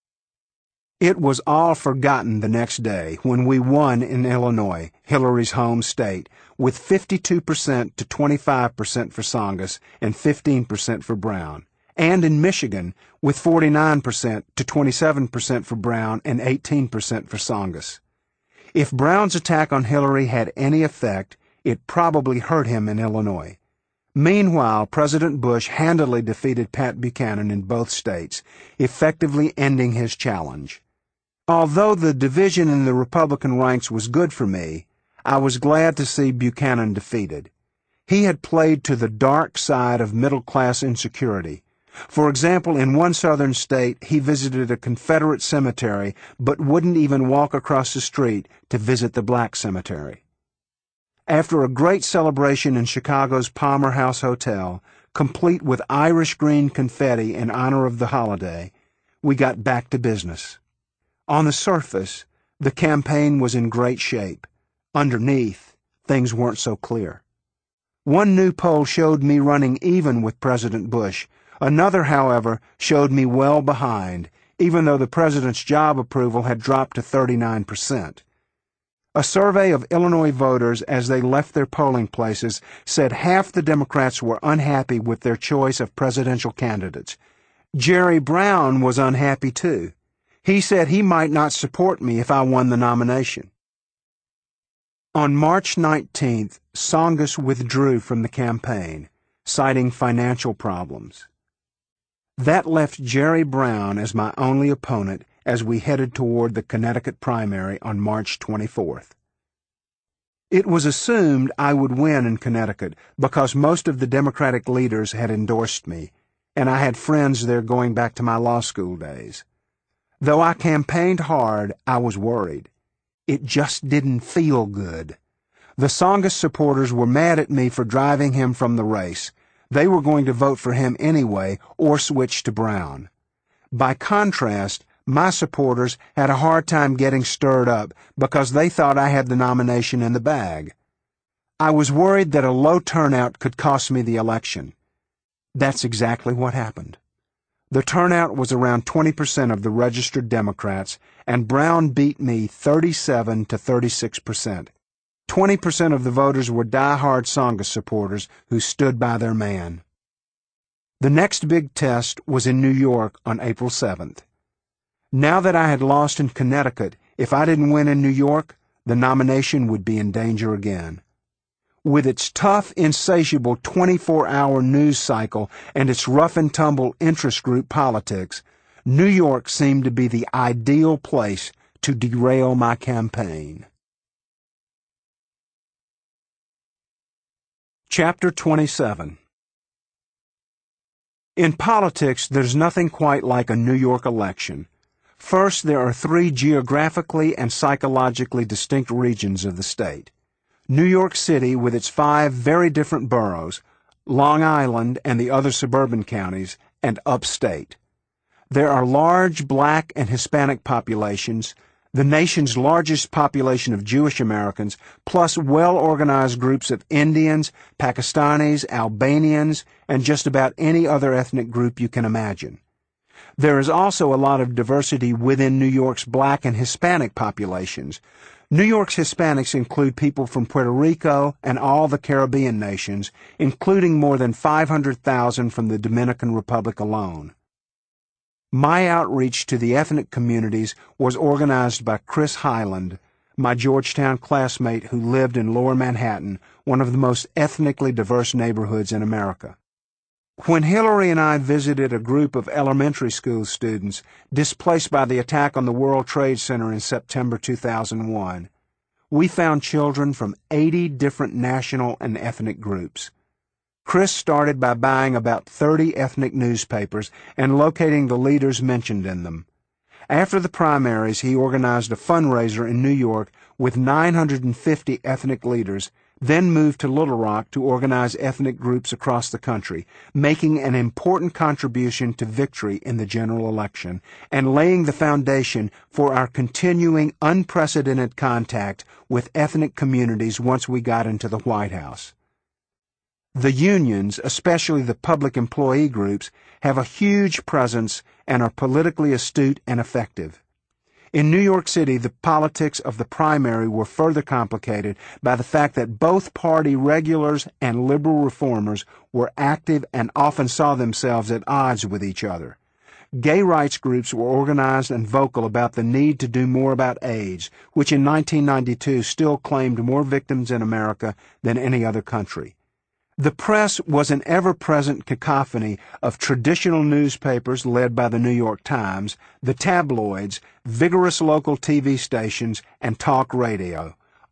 S1: It was all forgotten the next day when we won in Illinois, Hillary's home state, with fifty-two percent to twenty-five percent for Tsongas and fifteen percent for Brown, and in Michigan with forty-nine percent to twenty-seven percent for Brown and eighteen percent for Tsongas. If Brown's attack on Hillary had any effect, it probably hurt him in Illinois. Meanwhile, President Bush handily defeated Pat Buchanan in both states, effectively ending his challenge. Although the division in the Republican ranks was good for me, I was glad to see Buchanan defeated. He had played to the dark side of middle-class insecurity. For example, in one southern state, he visited a Confederate cemetery but wouldn't even walk across the street to visit the black cemetery. After a great celebration in Chicago's Palmer House Hotel, complete with Irish green confetti in honor of the holiday, we got back to business. On the surface, the campaign was in great shape. Underneath, things weren't so clear. One new poll showed me running even with President Bush. Another, however, showed me well behind, even though the president's job approval had dropped to thirty-nine percent. A survey of Illinois voters as they left their polling places said half the Democrats were unhappy with their choice of presidential candidates. Jerry Brown was unhappy too. He said he might not support me if I won the nomination. On March nineteenth, Tsongas withdrew from the campaign, citing financial problems. That left Jerry Brown as my only opponent as we headed toward the Connecticut primary on March twenty-fourth. It was assumed I would win in Connecticut because most of the Democratic leaders had endorsed me, and I had friends there going back to my law school days. Though I campaigned hard, I was worried. It just didn't feel good. The Tsongas supporters were mad at me for driving him from the race. They were going to vote for him anyway or switch to Brown. By contrast, my supporters had a hard time getting stirred up because they thought I had the nomination in the bag. I was worried that a low turnout could cost me the election. That's exactly what happened. The turnout was around twenty percent of the registered Democrats, and Brown beat me thirty-seven to thirty-six percent. Twenty percent of the voters were die-hard Tsongas supporters who stood by their man. The next big test was in New York on April seventh. Now that I had lost in Connecticut, if I didn't win in New York, the nomination would be in danger again. With its tough, insatiable twenty-four hour news cycle and its rough-and-tumble interest group politics, New York seemed to be the ideal place to derail my campaign. Chapter twenty-seven. In politics, there's nothing quite like a New York election. First, there are three geographically and psychologically distinct regions of the state. New York City with its five very different boroughs, Long Island and the other suburban counties, and upstate. There are large black and Hispanic populations, the nation's largest population of Jewish Americans, plus well-organized groups of Indians, Pakistanis, Albanians, and just about any other ethnic group you can imagine. There is also a lot of diversity within New York's black and Hispanic populations. New York's Hispanics include people from Puerto Rico and all the Caribbean nations, including more than five hundred thousand from the Dominican Republic alone. My outreach to the ethnic communities was organized by Chris Hyland, my Georgetown classmate who lived in Lower Manhattan, one of the most ethnically diverse neighborhoods in America. When Hillary and I visited a group of elementary school students displaced by the attack on the World Trade Center in September two thousand one, we found children from eighty different national and ethnic groups. Chris started by buying about thirty ethnic newspapers and locating the leaders mentioned in them. After the primaries, he organized a fundraiser in New York with nine hundred fifty ethnic leaders, then moved to Little Rock to organize ethnic groups across the country, making an important contribution to victory in the general election and laying the foundation for our continuing unprecedented contact with ethnic communities once we got into the White House. The unions, especially the public employee groups, have a huge presence and are politically astute and effective. In New York City, the politics of the primary were further complicated by the fact that both party regulars and liberal reformers were active and often saw themselves at odds with each other. Gay rights groups were organized and vocal about the need to do more about AIDS, which in nineteen ninety-two still claimed more victims in America than any other country. The press was an ever-present cacophony of traditional newspapers led by the New York Times, the tabloids, vigorous local T V stations, and talk radio,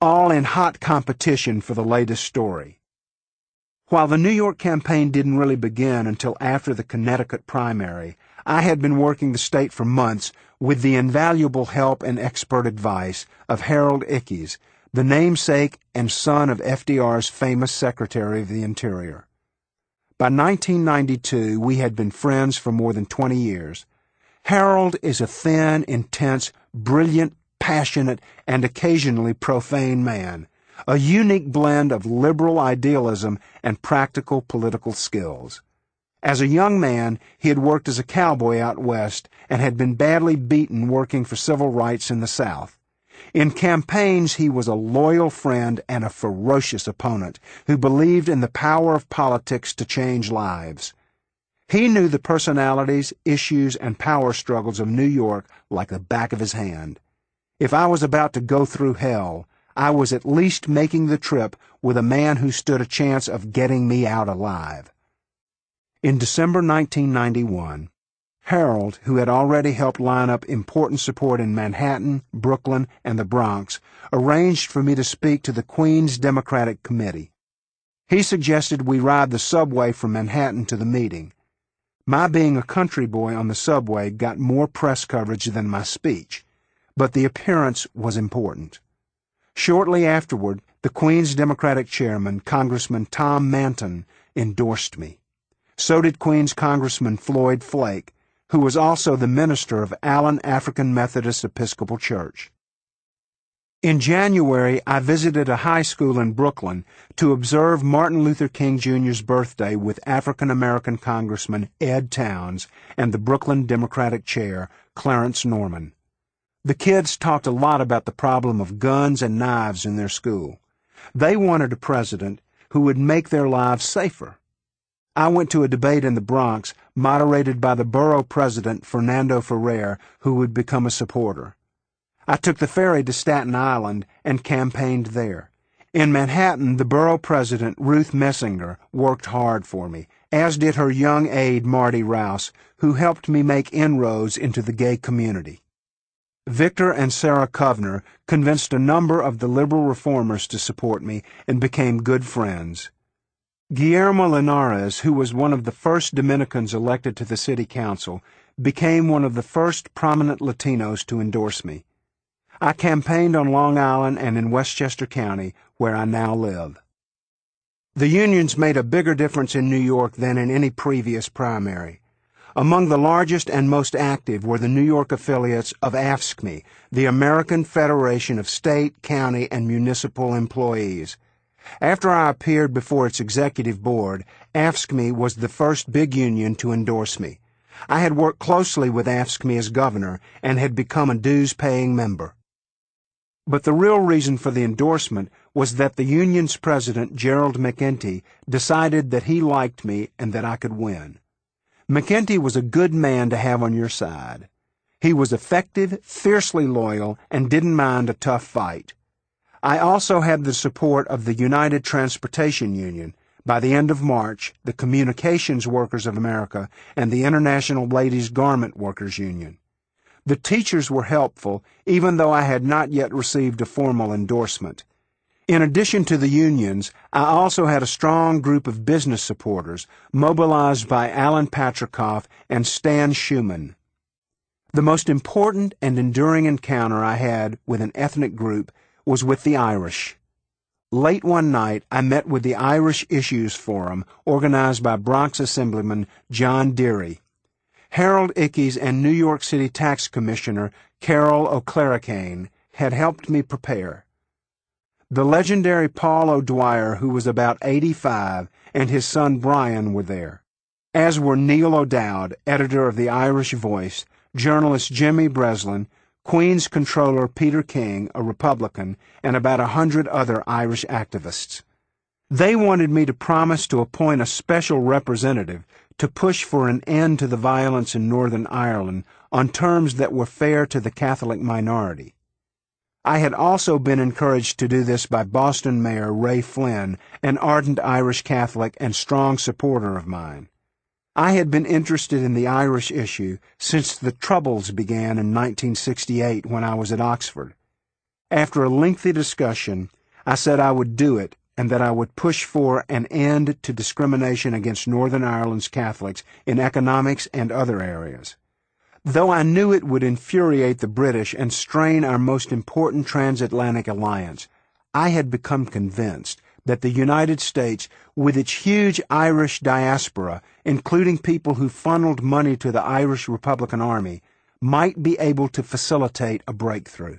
S1: all in hot competition for the latest story. While the New York campaign didn't really begin until after the Connecticut primary, I had been working the state for months with the invaluable help and expert advice of Harold Ickes, the namesake and son of F D R's famous Secretary of the Interior. By nineteen ninety-two, we had been friends for more than twenty years. Harold is a thin, intense, brilliant, passionate, and occasionally profane man, a unique blend of liberal idealism and practical political skills. As a young man, he had worked as a cowboy out west and had been badly beaten working for civil rights in the South. In campaigns, he was a loyal friend and a ferocious opponent who believed in the power of politics to change lives. He knew the personalities, issues, and power struggles of New York like the back of his hand. If I was about to go through hell, I was at least making the trip with a man who stood a chance of getting me out alive. In December nineteen ninety-one, Harold, who had already helped line up important support in Manhattan, Brooklyn, and the Bronx, arranged for me to speak to the Queens Democratic Committee. He suggested we ride the subway from Manhattan to the meeting. My being a country boy on the subway got more press coverage than my speech, but the appearance was important. Shortly afterward, the Queens Democratic chairman, Congressman Tom Manton, endorsed me. So did Queens Congressman Floyd Flake, who was also the minister of Allen African Methodist Episcopal Church. In January, I visited a high school in Brooklyn to observe Martin Luther King Junior's birthday with African-American Congressman Ed Towns and the Brooklyn Democratic Chair, Clarence Norman. The kids talked a lot about the problem of guns and knives in their school. They wanted a president who would make their lives safer. I went to a debate in the Bronx moderated by the borough president, Fernando Ferrer, who would become a supporter. I took the ferry to Staten Island and campaigned there. In Manhattan, the borough president, Ruth Messinger, worked hard for me, as did her young aide, Marty Rouse, who helped me make inroads into the gay community. Victor and Sarah Kovner convinced a number of the liberal reformers to support me and became good friends. Guillermo Linares, who was one of the first Dominicans elected to the city council, became one of the first prominent Latinos to endorse me. I campaigned on Long Island and in Westchester County, where I now live. The unions made a bigger difference in New York than in any previous primary. Among the largest and most active were the New York affiliates of A F S C M E, the American Federation of State, County, and Municipal Employees. After I appeared before its executive board, A F S C M E was the first big union to endorse me. I had worked closely with A F S C M E as governor and had become a dues-paying member. But the real reason for the endorsement was that the union's president, Gerald McEntee, decided that he liked me and that I could win. McEntee was a good man to have on your side. He was effective, fiercely loyal, and didn't mind a tough fight. I also had the support of the United Transportation Union, by the end of March, the Communications Workers of America, and the International Ladies Garment Workers Union. The teachers were helpful, even though I had not yet received a formal endorsement. In addition to the unions, I also had a strong group of business supporters, mobilized by Alan Patrikoff and Stan Schumann. The most important and enduring encounter I had with an ethnic group was with the Irish. Late one night, I met with the Irish Issues Forum, organized by Bronx Assemblyman John Deary. Harold Ickes and New York City Tax Commissioner Carol O'Claricane had helped me prepare. The legendary Paul O'Dwyer, who was about eighty-five, and his son Brian were there, as were Neil O'Dowd, editor of the Irish Voice, journalist Jimmy Breslin, Queens Comptroller Peter King, a Republican, and about a hundred other Irish activists. They wanted me to promise to appoint a special representative to push for an end to the violence in Northern Ireland on terms that were fair to the Catholic minority. I had also been encouraged to do this by Boston Mayor Ray Flynn, an ardent Irish Catholic and strong supporter of mine. I had been interested in the Irish issue since the Troubles began in nineteen sixty-eight when I was at Oxford. After a lengthy discussion, I said I would do it and that I would push for an end to discrimination against Northern Ireland's Catholics in economics and other areas. Though I knew it would infuriate the British and strain our most important transatlantic alliance, I had become convinced that the United States, with its huge Irish diaspora, including people who funneled money to the Irish Republican Army, might be able to facilitate a breakthrough.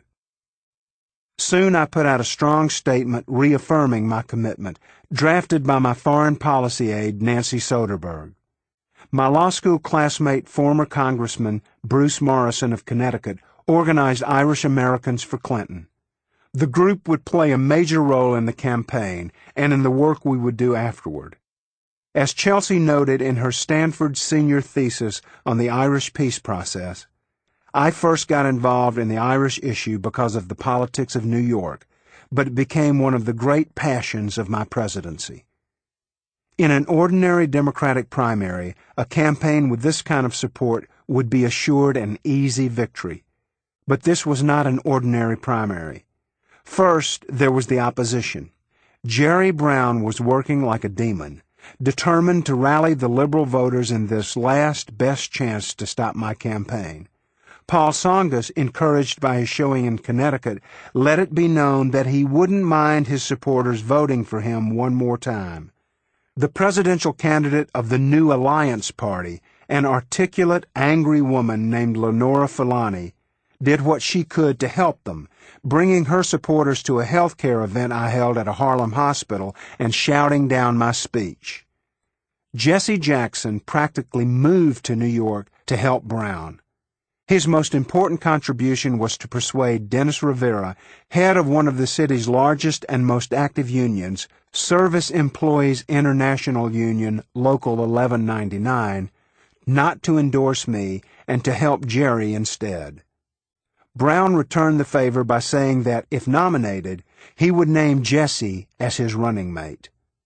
S1: Soon I put out a strong statement reaffirming my commitment, drafted by my foreign policy aide, Nancy Soderberg. My law school classmate, former Congressman Bruce Morrison of Connecticut, organized Irish Americans for Clinton. The group would play a major role in the campaign and in the work we would do afterward. As Chelsea noted in her Stanford senior thesis on the Irish peace process, I first got involved in the Irish issue because of the politics of New York, but it became one of the great passions of my presidency. In an ordinary Democratic primary, a campaign with this kind of support would be assured an easy victory. But this was not an ordinary primary. First, there was the opposition. Jerry Brown was working like a demon, determined to rally the liberal voters in this last best chance to stop my campaign. Paul Tsongas, encouraged by his showing in Connecticut, let it be known that he wouldn't mind his supporters voting for him one more time. The presidential candidate of the New Alliance Party, an articulate, angry woman named Lenora Fulani, did what she could to help them, bringing her supporters to a health care event I held at a Harlem hospital and shouting down my speech. Jesse Jackson practically moved to New York to help Brown. His most important contribution was to persuade Dennis Rivera, head of one of the city's largest and most active unions, Service Employees International Union Local eleven ninety-nine, not to endorse me and to help Jerry instead. Brown returned the favor by saying that, if nominated, he would name Jesse as his running mate.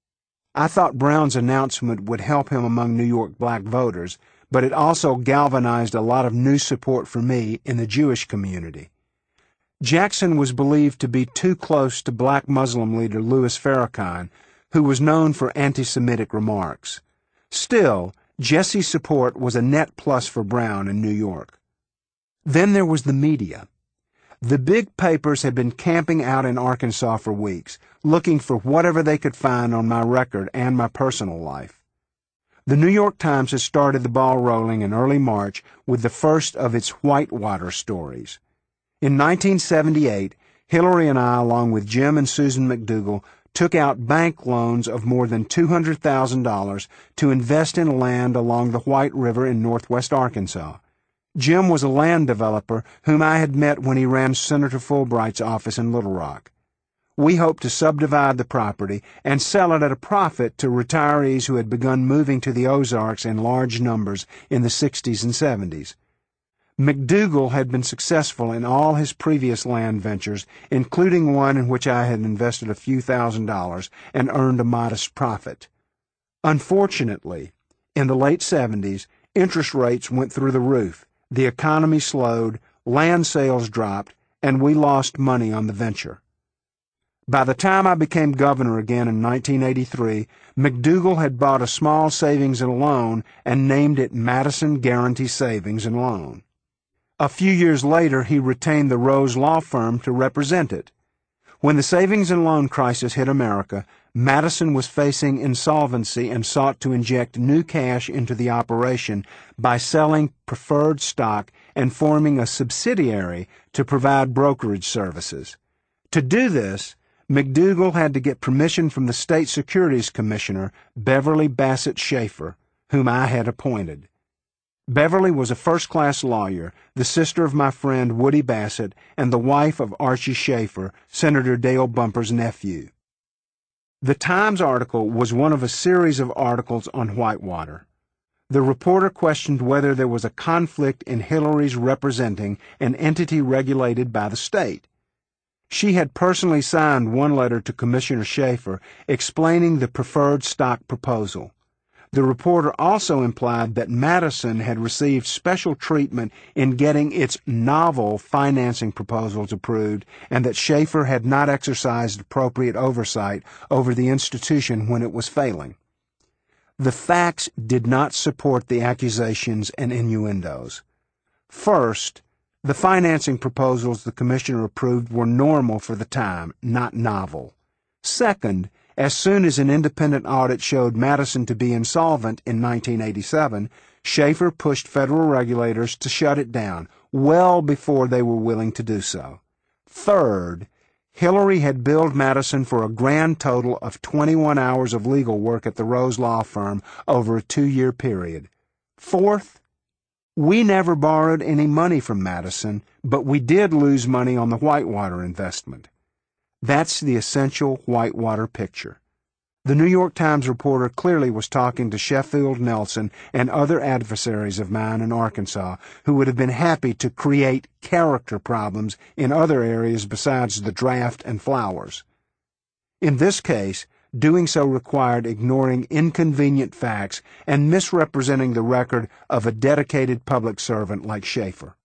S1: I thought Brown's announcement would help him among New York black voters, but it also galvanized a lot of new support for me in the Jewish community. Jackson was believed to be too close to black Muslim leader Louis Farrakhan, who was known for anti-Semitic remarks. Still, Jesse's support was a net plus for Brown in New York. Then there was the media. The big papers had been camping out in Arkansas for weeks, looking for whatever they could find on my record and my personal life. The New York Times had started the ball rolling in early March with the first of its Whitewater stories. In nineteen seventy-eight, Hillary and I, along with Jim and Susan McDougal, took out bank loans of more than two hundred thousand dollars to invest in land along the White River in northwest Arkansas. Jim was a land developer whom I had met when he ran Senator Fulbright's office in Little Rock. We hoped to subdivide the property and sell it at a profit to retirees who had begun moving to the Ozarks in large numbers in the sixties and seventies. McDougal had been successful in all his previous land ventures, including one in which I had invested a few thousand dollars and earned a modest profit. Unfortunately, in the late seventies, interest rates went through the roof, the economy slowed, land sales dropped, and we lost money on the venture. By the time I became governor again in nineteen eighty-three, McDougal had bought a small savings and loan and named it Madison Guaranty Savings and Loan. A few years later, he retained the Rose Law Firm to represent it. When the savings and loan crisis hit America, Madison was facing insolvency and sought to inject new cash into the operation by selling preferred stock and forming a subsidiary to provide brokerage services. To do this, McDougal had to get permission from the State Securities Commissioner, Beverly Bassett Schaefer, whom I had appointed. Beverly was a first-class lawyer, the sister of my friend Woody Bassett, and the wife of Archie Schaefer, Senator Dale Bumper's nephew. The Times article was one of a series of articles on Whitewater. The reporter questioned whether there was a conflict in Hillary's representing an entity regulated by the state. She had personally signed one letter to Commissioner Schaefer explaining the preferred stock proposal. The reporter also implied that Madison had received special treatment in getting its novel financing proposals approved and that Schaefer had not exercised appropriate oversight over the institution when it was failing. The facts did not support the accusations and innuendos. First, the financing proposals the commissioner approved were normal for the time, not novel. Second, as soon as an independent audit showed Madison to be insolvent in nineteen eighty-seven, Schaefer pushed federal regulators to shut it down, well before they were willing to do so. Third, Hillary had billed Madison for a grand total of twenty-one hours of legal work at the Rose Law Firm over a two-year period. Fourth, we never borrowed any money from Madison, but we did lose money on the Whitewater investment. That's the essential Whitewater picture. The New York Times reporter clearly was talking to Sheffield Nelson and other adversaries of mine in Arkansas who would have been happy to create character problems in other areas besides the draft and flowers. In this case, doing so required ignoring inconvenient facts and misrepresenting the record of a dedicated public servant like Schaefer.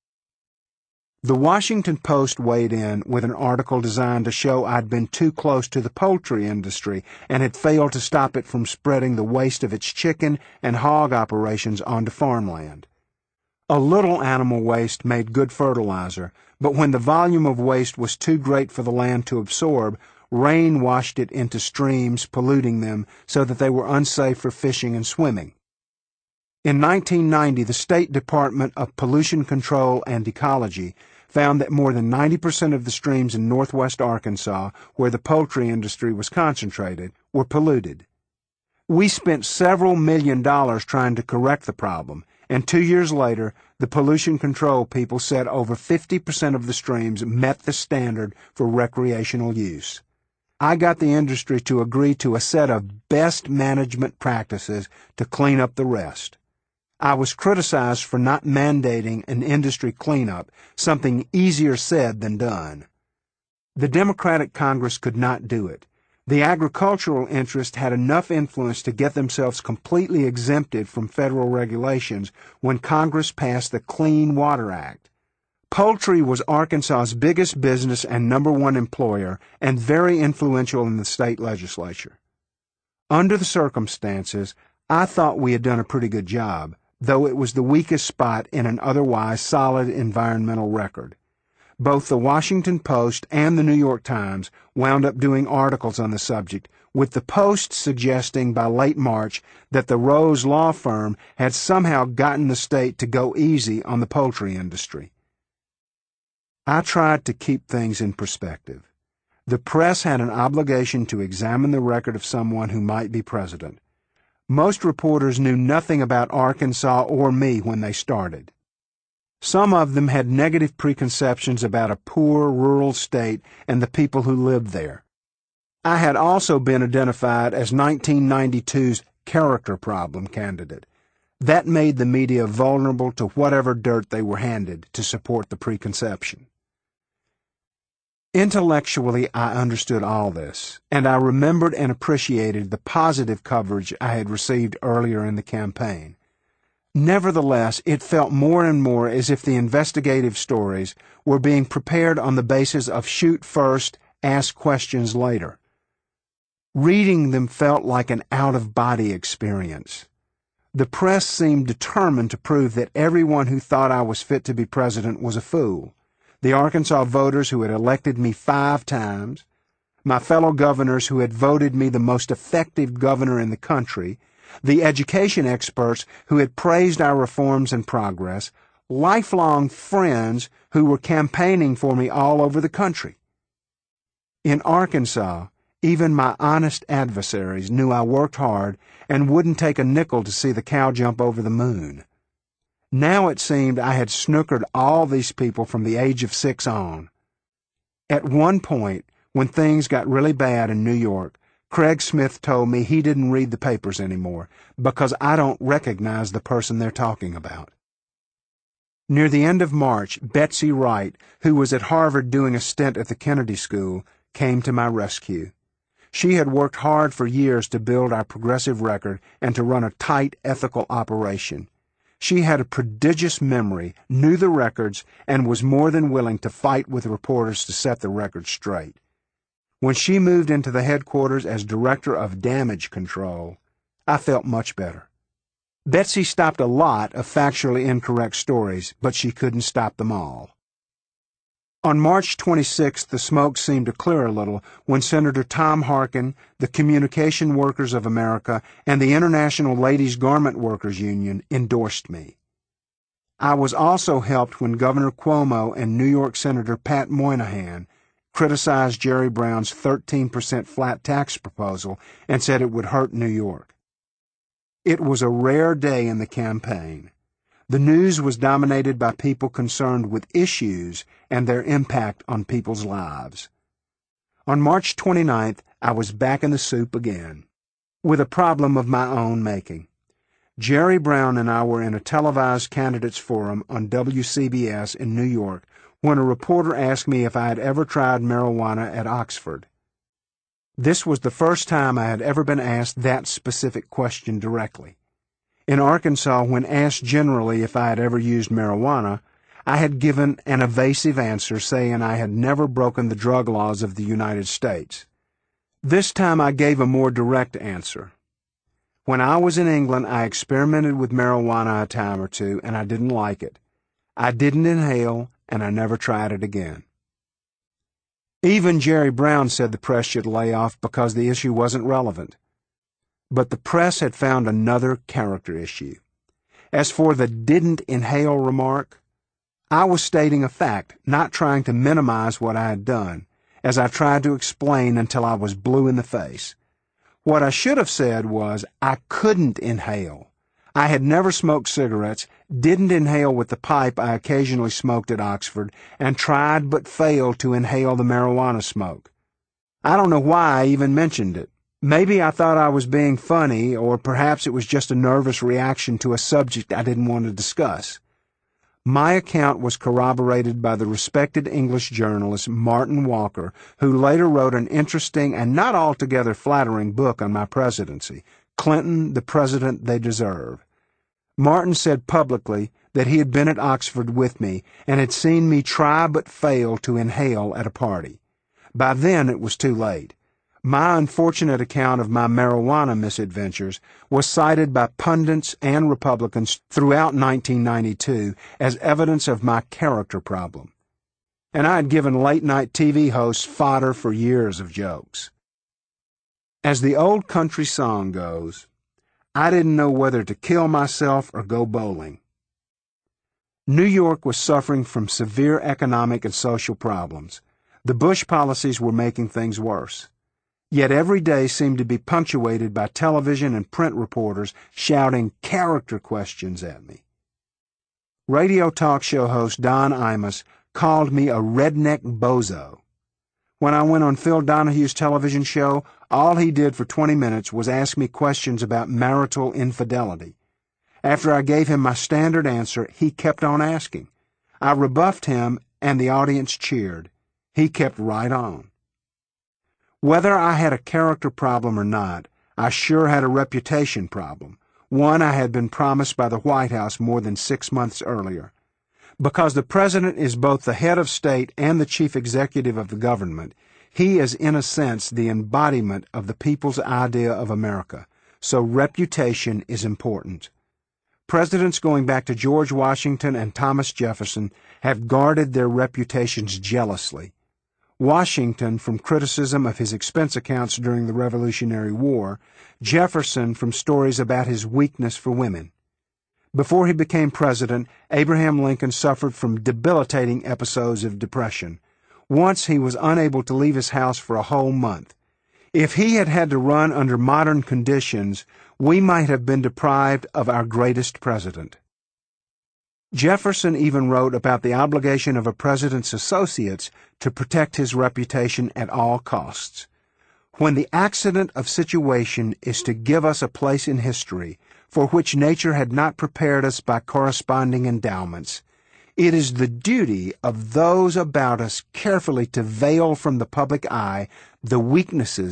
S1: The Washington Post weighed in with an article designed to show I'd been too close to the poultry industry and had failed to stop it from spreading the waste of its chicken and hog operations onto farmland. A little animal waste made good fertilizer, but when the volume of waste was too great for the land to absorb, rain washed it into streams, polluting them so that they were unsafe for fishing and swimming. In nineteen ninety, the State Department of Pollution Control and Ecology found that more than ninety percent of the streams in northwest Arkansas, where the poultry industry was concentrated, were polluted. We spent several million dollars trying to correct the problem, and two years later, the pollution control people said over fifty percent of the streams met the standard for recreational use. I got the industry to agree to a set of best management practices to clean up the rest. I was criticized for not mandating an industry cleanup, something easier said than done. The Democratic Congress could not do it. The agricultural interest had enough influence to get themselves completely exempted from federal regulations when Congress passed the Clean Water Act. Poultry was Arkansas's biggest business and number one employer, and very influential in the state legislature. Under the circumstances, I thought we had done a pretty good job, though it was the weakest spot in an otherwise solid environmental record. Both the Washington Post and the New York Times wound up doing articles on the subject, with the Post suggesting by late March that the Rose Law Firm had somehow gotten the state to go easy on the poultry industry. I tried to keep things in perspective. The press had an obligation to examine the record of someone who might be president. Most reporters knew nothing about Arkansas or me when they started. Some of them had negative preconceptions about a poor rural state and the people who lived there. I had also been identified as nineteen ninety-two's character problem candidate. That made the media vulnerable to whatever dirt they were handed to support the preconception. Intellectually, I understood all this, and I remembered and appreciated the positive coverage I had received earlier in the campaign. Nevertheless, it felt more and more as if the investigative stories were being prepared on the basis of shoot first, ask questions later. Reading them felt like an out-of-body experience. The press seemed determined to prove that everyone who thought I was fit to be president was a fool. The Arkansas voters who had elected me five times, my fellow governors who had voted me the most effective governor in the country, the education experts who had praised our reforms and progress, lifelong friends who were campaigning for me all over the country. In Arkansas, even my honest adversaries knew I worked hard and wouldn't take a nickel to see the cow jump over the moon. Now it seemed I had snookered all these people from the age of six on. At one point, when things got really bad in New York, Craig Smith told me he didn't read the papers anymore because I don't recognize the person they're talking about. Near the end of March, Betsy Wright, who was at Harvard doing a stint at the Kennedy School, came to my rescue. She had worked hard for years to build our Progressive Record and to run a tight, ethical operation. She had a prodigious memory, knew the records, and was more than willing to fight with reporters to set the record straight. When she moved into the headquarters as Director of Damage Control, I felt much better. Betsy stopped a lot of factually incorrect stories, but she couldn't stop them all. On March twenty-sixth, the smoke seemed to clear a little when Senator Tom Harkin, the Communication Workers of America, and the International Ladies Garment Workers Union endorsed me. I was also helped when Governor Cuomo and New York Senator Pat Moynihan criticized Jerry Brown's thirteen percent flat tax proposal and said it would hurt New York. It was a rare day in the campaign. The news was dominated by people concerned with issues and their impact on people's lives. On March twenty-ninth, I was back in the soup again, with a problem of my own making. Jerry Brown and I were in a televised candidates forum on W C B S in New York when a reporter asked me if I had ever tried marijuana at Oxford. This was the first time I had ever been asked that specific question directly. In Arkansas, when asked generally if I had ever used marijuana, I had given an evasive answer saying I had never broken the drug laws of the United States. This time I gave a more direct answer. When I was in England, I experimented with marijuana a time or two, and I didn't like it. I didn't inhale, and I never tried it again. Even Jerry Brown said the press should lay off because the issue wasn't relevant. But the press had found another character issue. As for the didn't inhale remark, I was stating a fact, not trying to minimize what I had done, as I tried to explain until I was blue in the face. What I should have said was I couldn't inhale. I had never smoked cigarettes, didn't inhale with the pipe I occasionally smoked at Oxford, and tried but failed to inhale the marijuana smoke. I don't know why I even mentioned it. Maybe I thought I was being funny, or perhaps it was just a nervous reaction to a subject I didn't want to discuss. My account was corroborated by the respected English journalist Martin Walker, who later wrote an interesting and not altogether flattering book on my presidency, Clinton, the President They Deserve. Martin said publicly that he had been at Oxford with me and had seen me try but fail to inhale at a party. By then it was too late. My unfortunate account of my marijuana misadventures was cited by pundits and Republicans throughout nineteen ninety-two as evidence of my character problem. And I had given late-night T V hosts fodder for years of jokes. As the old country song goes, I didn't know whether to kill myself or go bowling. New York was suffering from severe economic and social problems. The Bush policies were making things worse. Yet every day seemed to be punctuated by television and print reporters shouting character questions at me. Radio talk show host Don Imus called me a redneck bozo. When I went on Phil Donahue's television show, all he did for twenty minutes was ask me questions about marital infidelity. After I gave him my standard answer, he kept on asking. I rebuffed him, and the audience cheered. He kept right on. Whether I had a character problem or not, I sure had a reputation problem, one I had been promised by the White House more than six months earlier. Because the President is both the head of state and the chief executive of the government, he is in a sense the embodiment of the people's idea of America, so reputation is important. Presidents going back to George Washington and Thomas Jefferson have guarded their reputations jealously. Washington from criticism of his expense accounts during the Revolutionary War, Jefferson from stories about his weakness for women. Before he became president, Abraham Lincoln suffered from debilitating episodes of depression. Once he was unable to leave his house for a whole month. If he had had to run under modern conditions, we might have been deprived of our greatest president. Jefferson even wrote about the obligation of a president's associates to protect his reputation at all costs. When the accident of situation is to give us a place in history for which nature had not prepared us by corresponding endowments, it is the duty of those about us carefully to veil from the public eye the weaknesses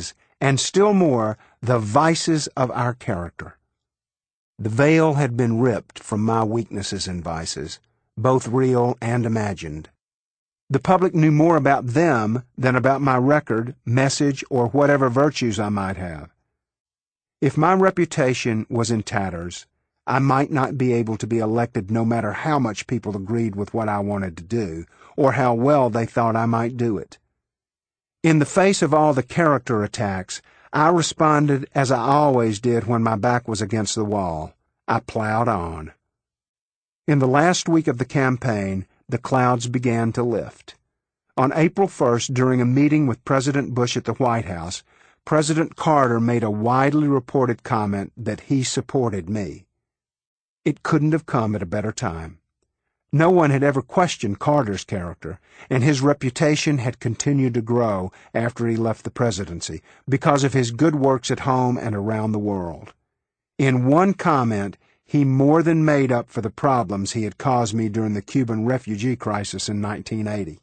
S1: and still more, the vices of our character. The veil had been ripped from my weaknesses and vices, both real and imagined. The public knew more about them than about my record, message, or whatever virtues I might have. If my reputation was in tatters, I might not be able to be elected no matter how much people agreed with what I wanted to do, or how well they thought I might do it. In the face of all the character attacks, I responded as I always did when my back was against the wall. I plowed on. In the last week of the campaign, the clouds began to lift. On April first, during a meeting with President Bush at the White House, President Carter made a widely reported comment that he supported me. It couldn't have come at a better time. No one had ever questioned Carter's character, and his reputation had continued to grow after he left the presidency because of his good works at home and around the world. In one comment, he more than made up for the problems he had caused me during the Cuban refugee crisis in nineteen eighty.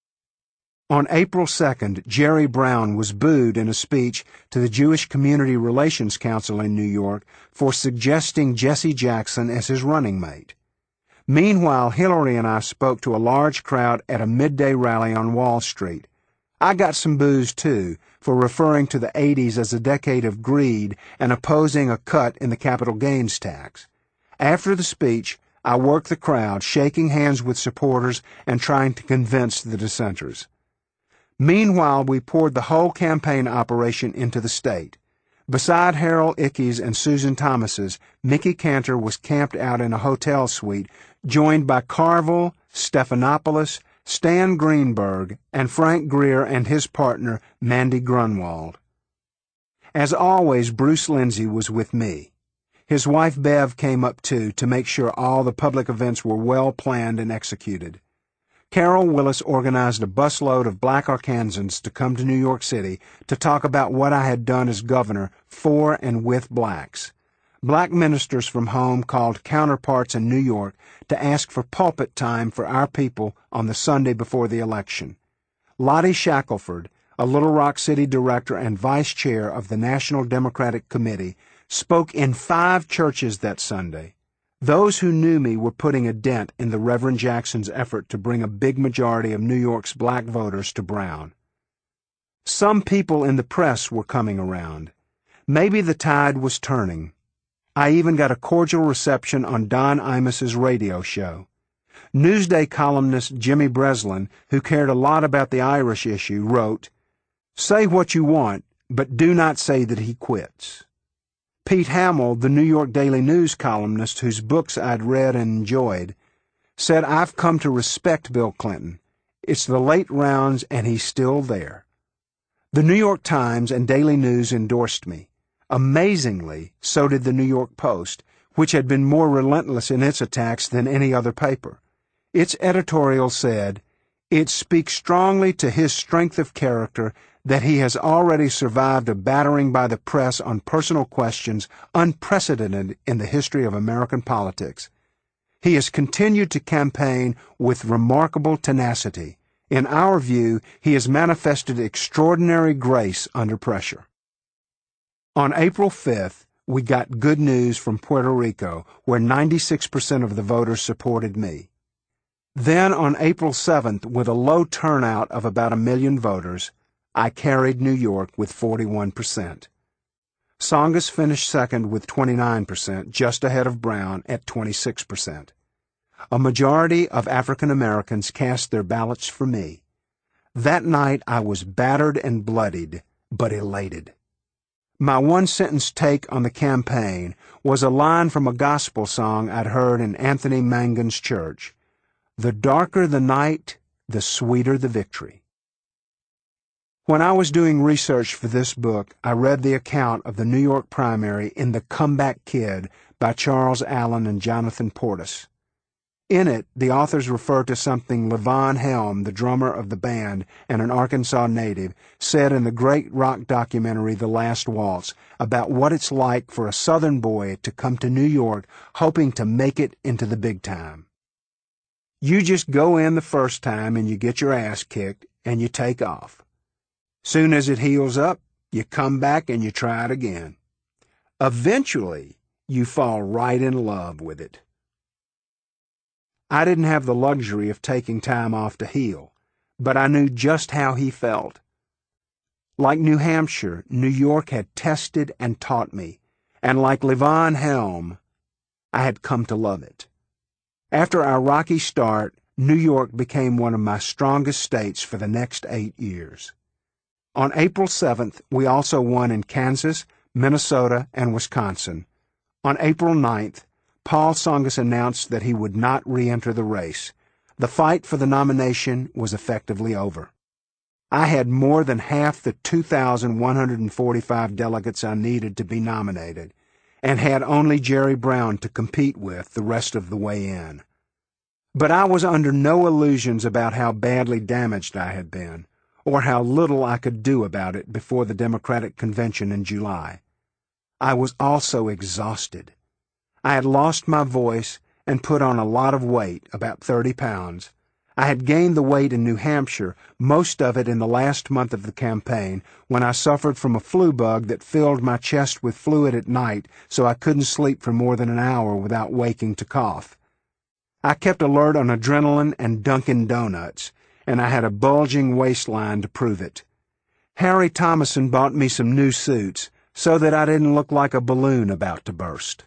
S1: On April second, Jerry Brown was booed in a speech to the Jewish Community Relations Council in New York for suggesting Jesse Jackson as his running mate. Meanwhile, Hillary and I spoke to a large crowd at a midday rally on Wall Street. I got some boos, too, for referring to the eighties as a decade of greed and opposing a cut in the capital gains tax. After the speech, I worked the crowd, shaking hands with supporters and trying to convince the dissenters. Meanwhile, we poured the whole campaign operation into the state. Beside Harold Ickes and Susan Thomas's, Mickey Cantor was camped out in a hotel suite, joined by Carville, Stephanopoulos, Stan Greenberg, and Frank Greer and his partner, Mandy Grunwald. As always, Bruce Lindsay was with me. His wife Bev came up too to make sure all the public events were well planned and executed. Carol Willis organized a busload of black Arkansans to come to New York City to talk about what I had done as governor for and with blacks. Black ministers from home called counterparts in New York to ask for pulpit time for our people on the Sunday before the election. Lottie Shackelford, a Little Rock City director and vice chair of the National Democratic Committee, spoke in five churches that Sunday. Those who knew me were putting a dent in the Reverend Jackson's effort to bring a big majority of New York's black voters to Brown. Some people in the press were coming around. Maybe the tide was turning. I even got a cordial reception on Don Imus's radio show. Newsday columnist Jimmy Breslin, who cared a lot about the Irish issue, wrote, "Say what you want, but do not say that he quits." Pete Hamill, the New York Daily News columnist whose books I'd read and enjoyed, said, "I've come to respect Bill Clinton. It's the late rounds and he's still there." The New York Times and Daily News endorsed me. Amazingly, so did the New York Post, which had been more relentless in its attacks than any other paper. Its editorial said, "It speaks strongly to his strength of character that he has already survived a battering by the press on personal questions unprecedented in the history of American politics. He has continued to campaign with remarkable tenacity. In our view, he has manifested extraordinary grace under pressure." On April fifth, we got good news from Puerto Rico, where ninety-six percent of the voters supported me. Then on April seventh, with a low turnout of about a million voters, I carried New York with forty-one percent. Tsongas finished second with twenty-nine percent, just ahead of Brown at twenty-six percent. A majority of African Americans cast their ballots for me. That night I was battered and bloodied, but elated. My one-sentence take on the campaign was a line from a gospel song I'd heard in Anthony Mangan's church. "The darker the night, the sweeter the victory." When I was doing research for this book, I read the account of the New York primary in The Comeback Kid by Charles Allen and Jonathan Portis. In it, the authors refer to something Levon Helm, the drummer of the band and an Arkansas native, said in the great rock documentary The Last Waltz about what it's like for a Southern boy to come to New York hoping to make it into the big time. You just go in the first time and you get your ass kicked and you take off. Soon as it heals up, You come back and you try it again. Eventually, you fall right in love with it. I didn't have the luxury of taking time off to heal, but I knew just how he felt. Like New Hampshire, New York had tested and taught me, and like Levon Helm, I had come to love it. After our rocky start, New York became one of my strongest states for the next eight years. On April seventh, we also won in Kansas, Minnesota, and Wisconsin. On April ninth, Paul Tsongas announced that he would not re-enter the race. The fight for the nomination was effectively over. I had more than half the two thousand one hundred forty-five delegates I needed to be nominated, and had only Jerry Brown to compete with the rest of the way in. But I was under no illusions about how badly damaged I had been, or how little I could do about it before the Democratic Convention in July. I was also exhausted. I had lost my voice and put on a lot of weight, about thirty pounds. I had gained the weight in New Hampshire, most of it in the last month of the campaign, when I suffered from a flu bug that filled my chest with fluid at night so I couldn't sleep for more than an hour without waking to cough. I kept alert on adrenaline and Dunkin' Donuts, and I had a bulging waistline to prove it. Harry Thomason bought me some new suits so that I didn't look like a balloon about to burst.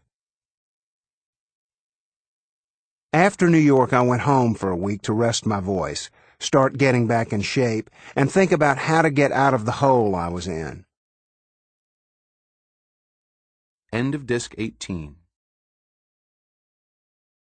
S1: After New York, I went home for a week to rest my voice, start getting back in shape, and think about how to get out of the hole I was in.
S2: End of Disc eighteen.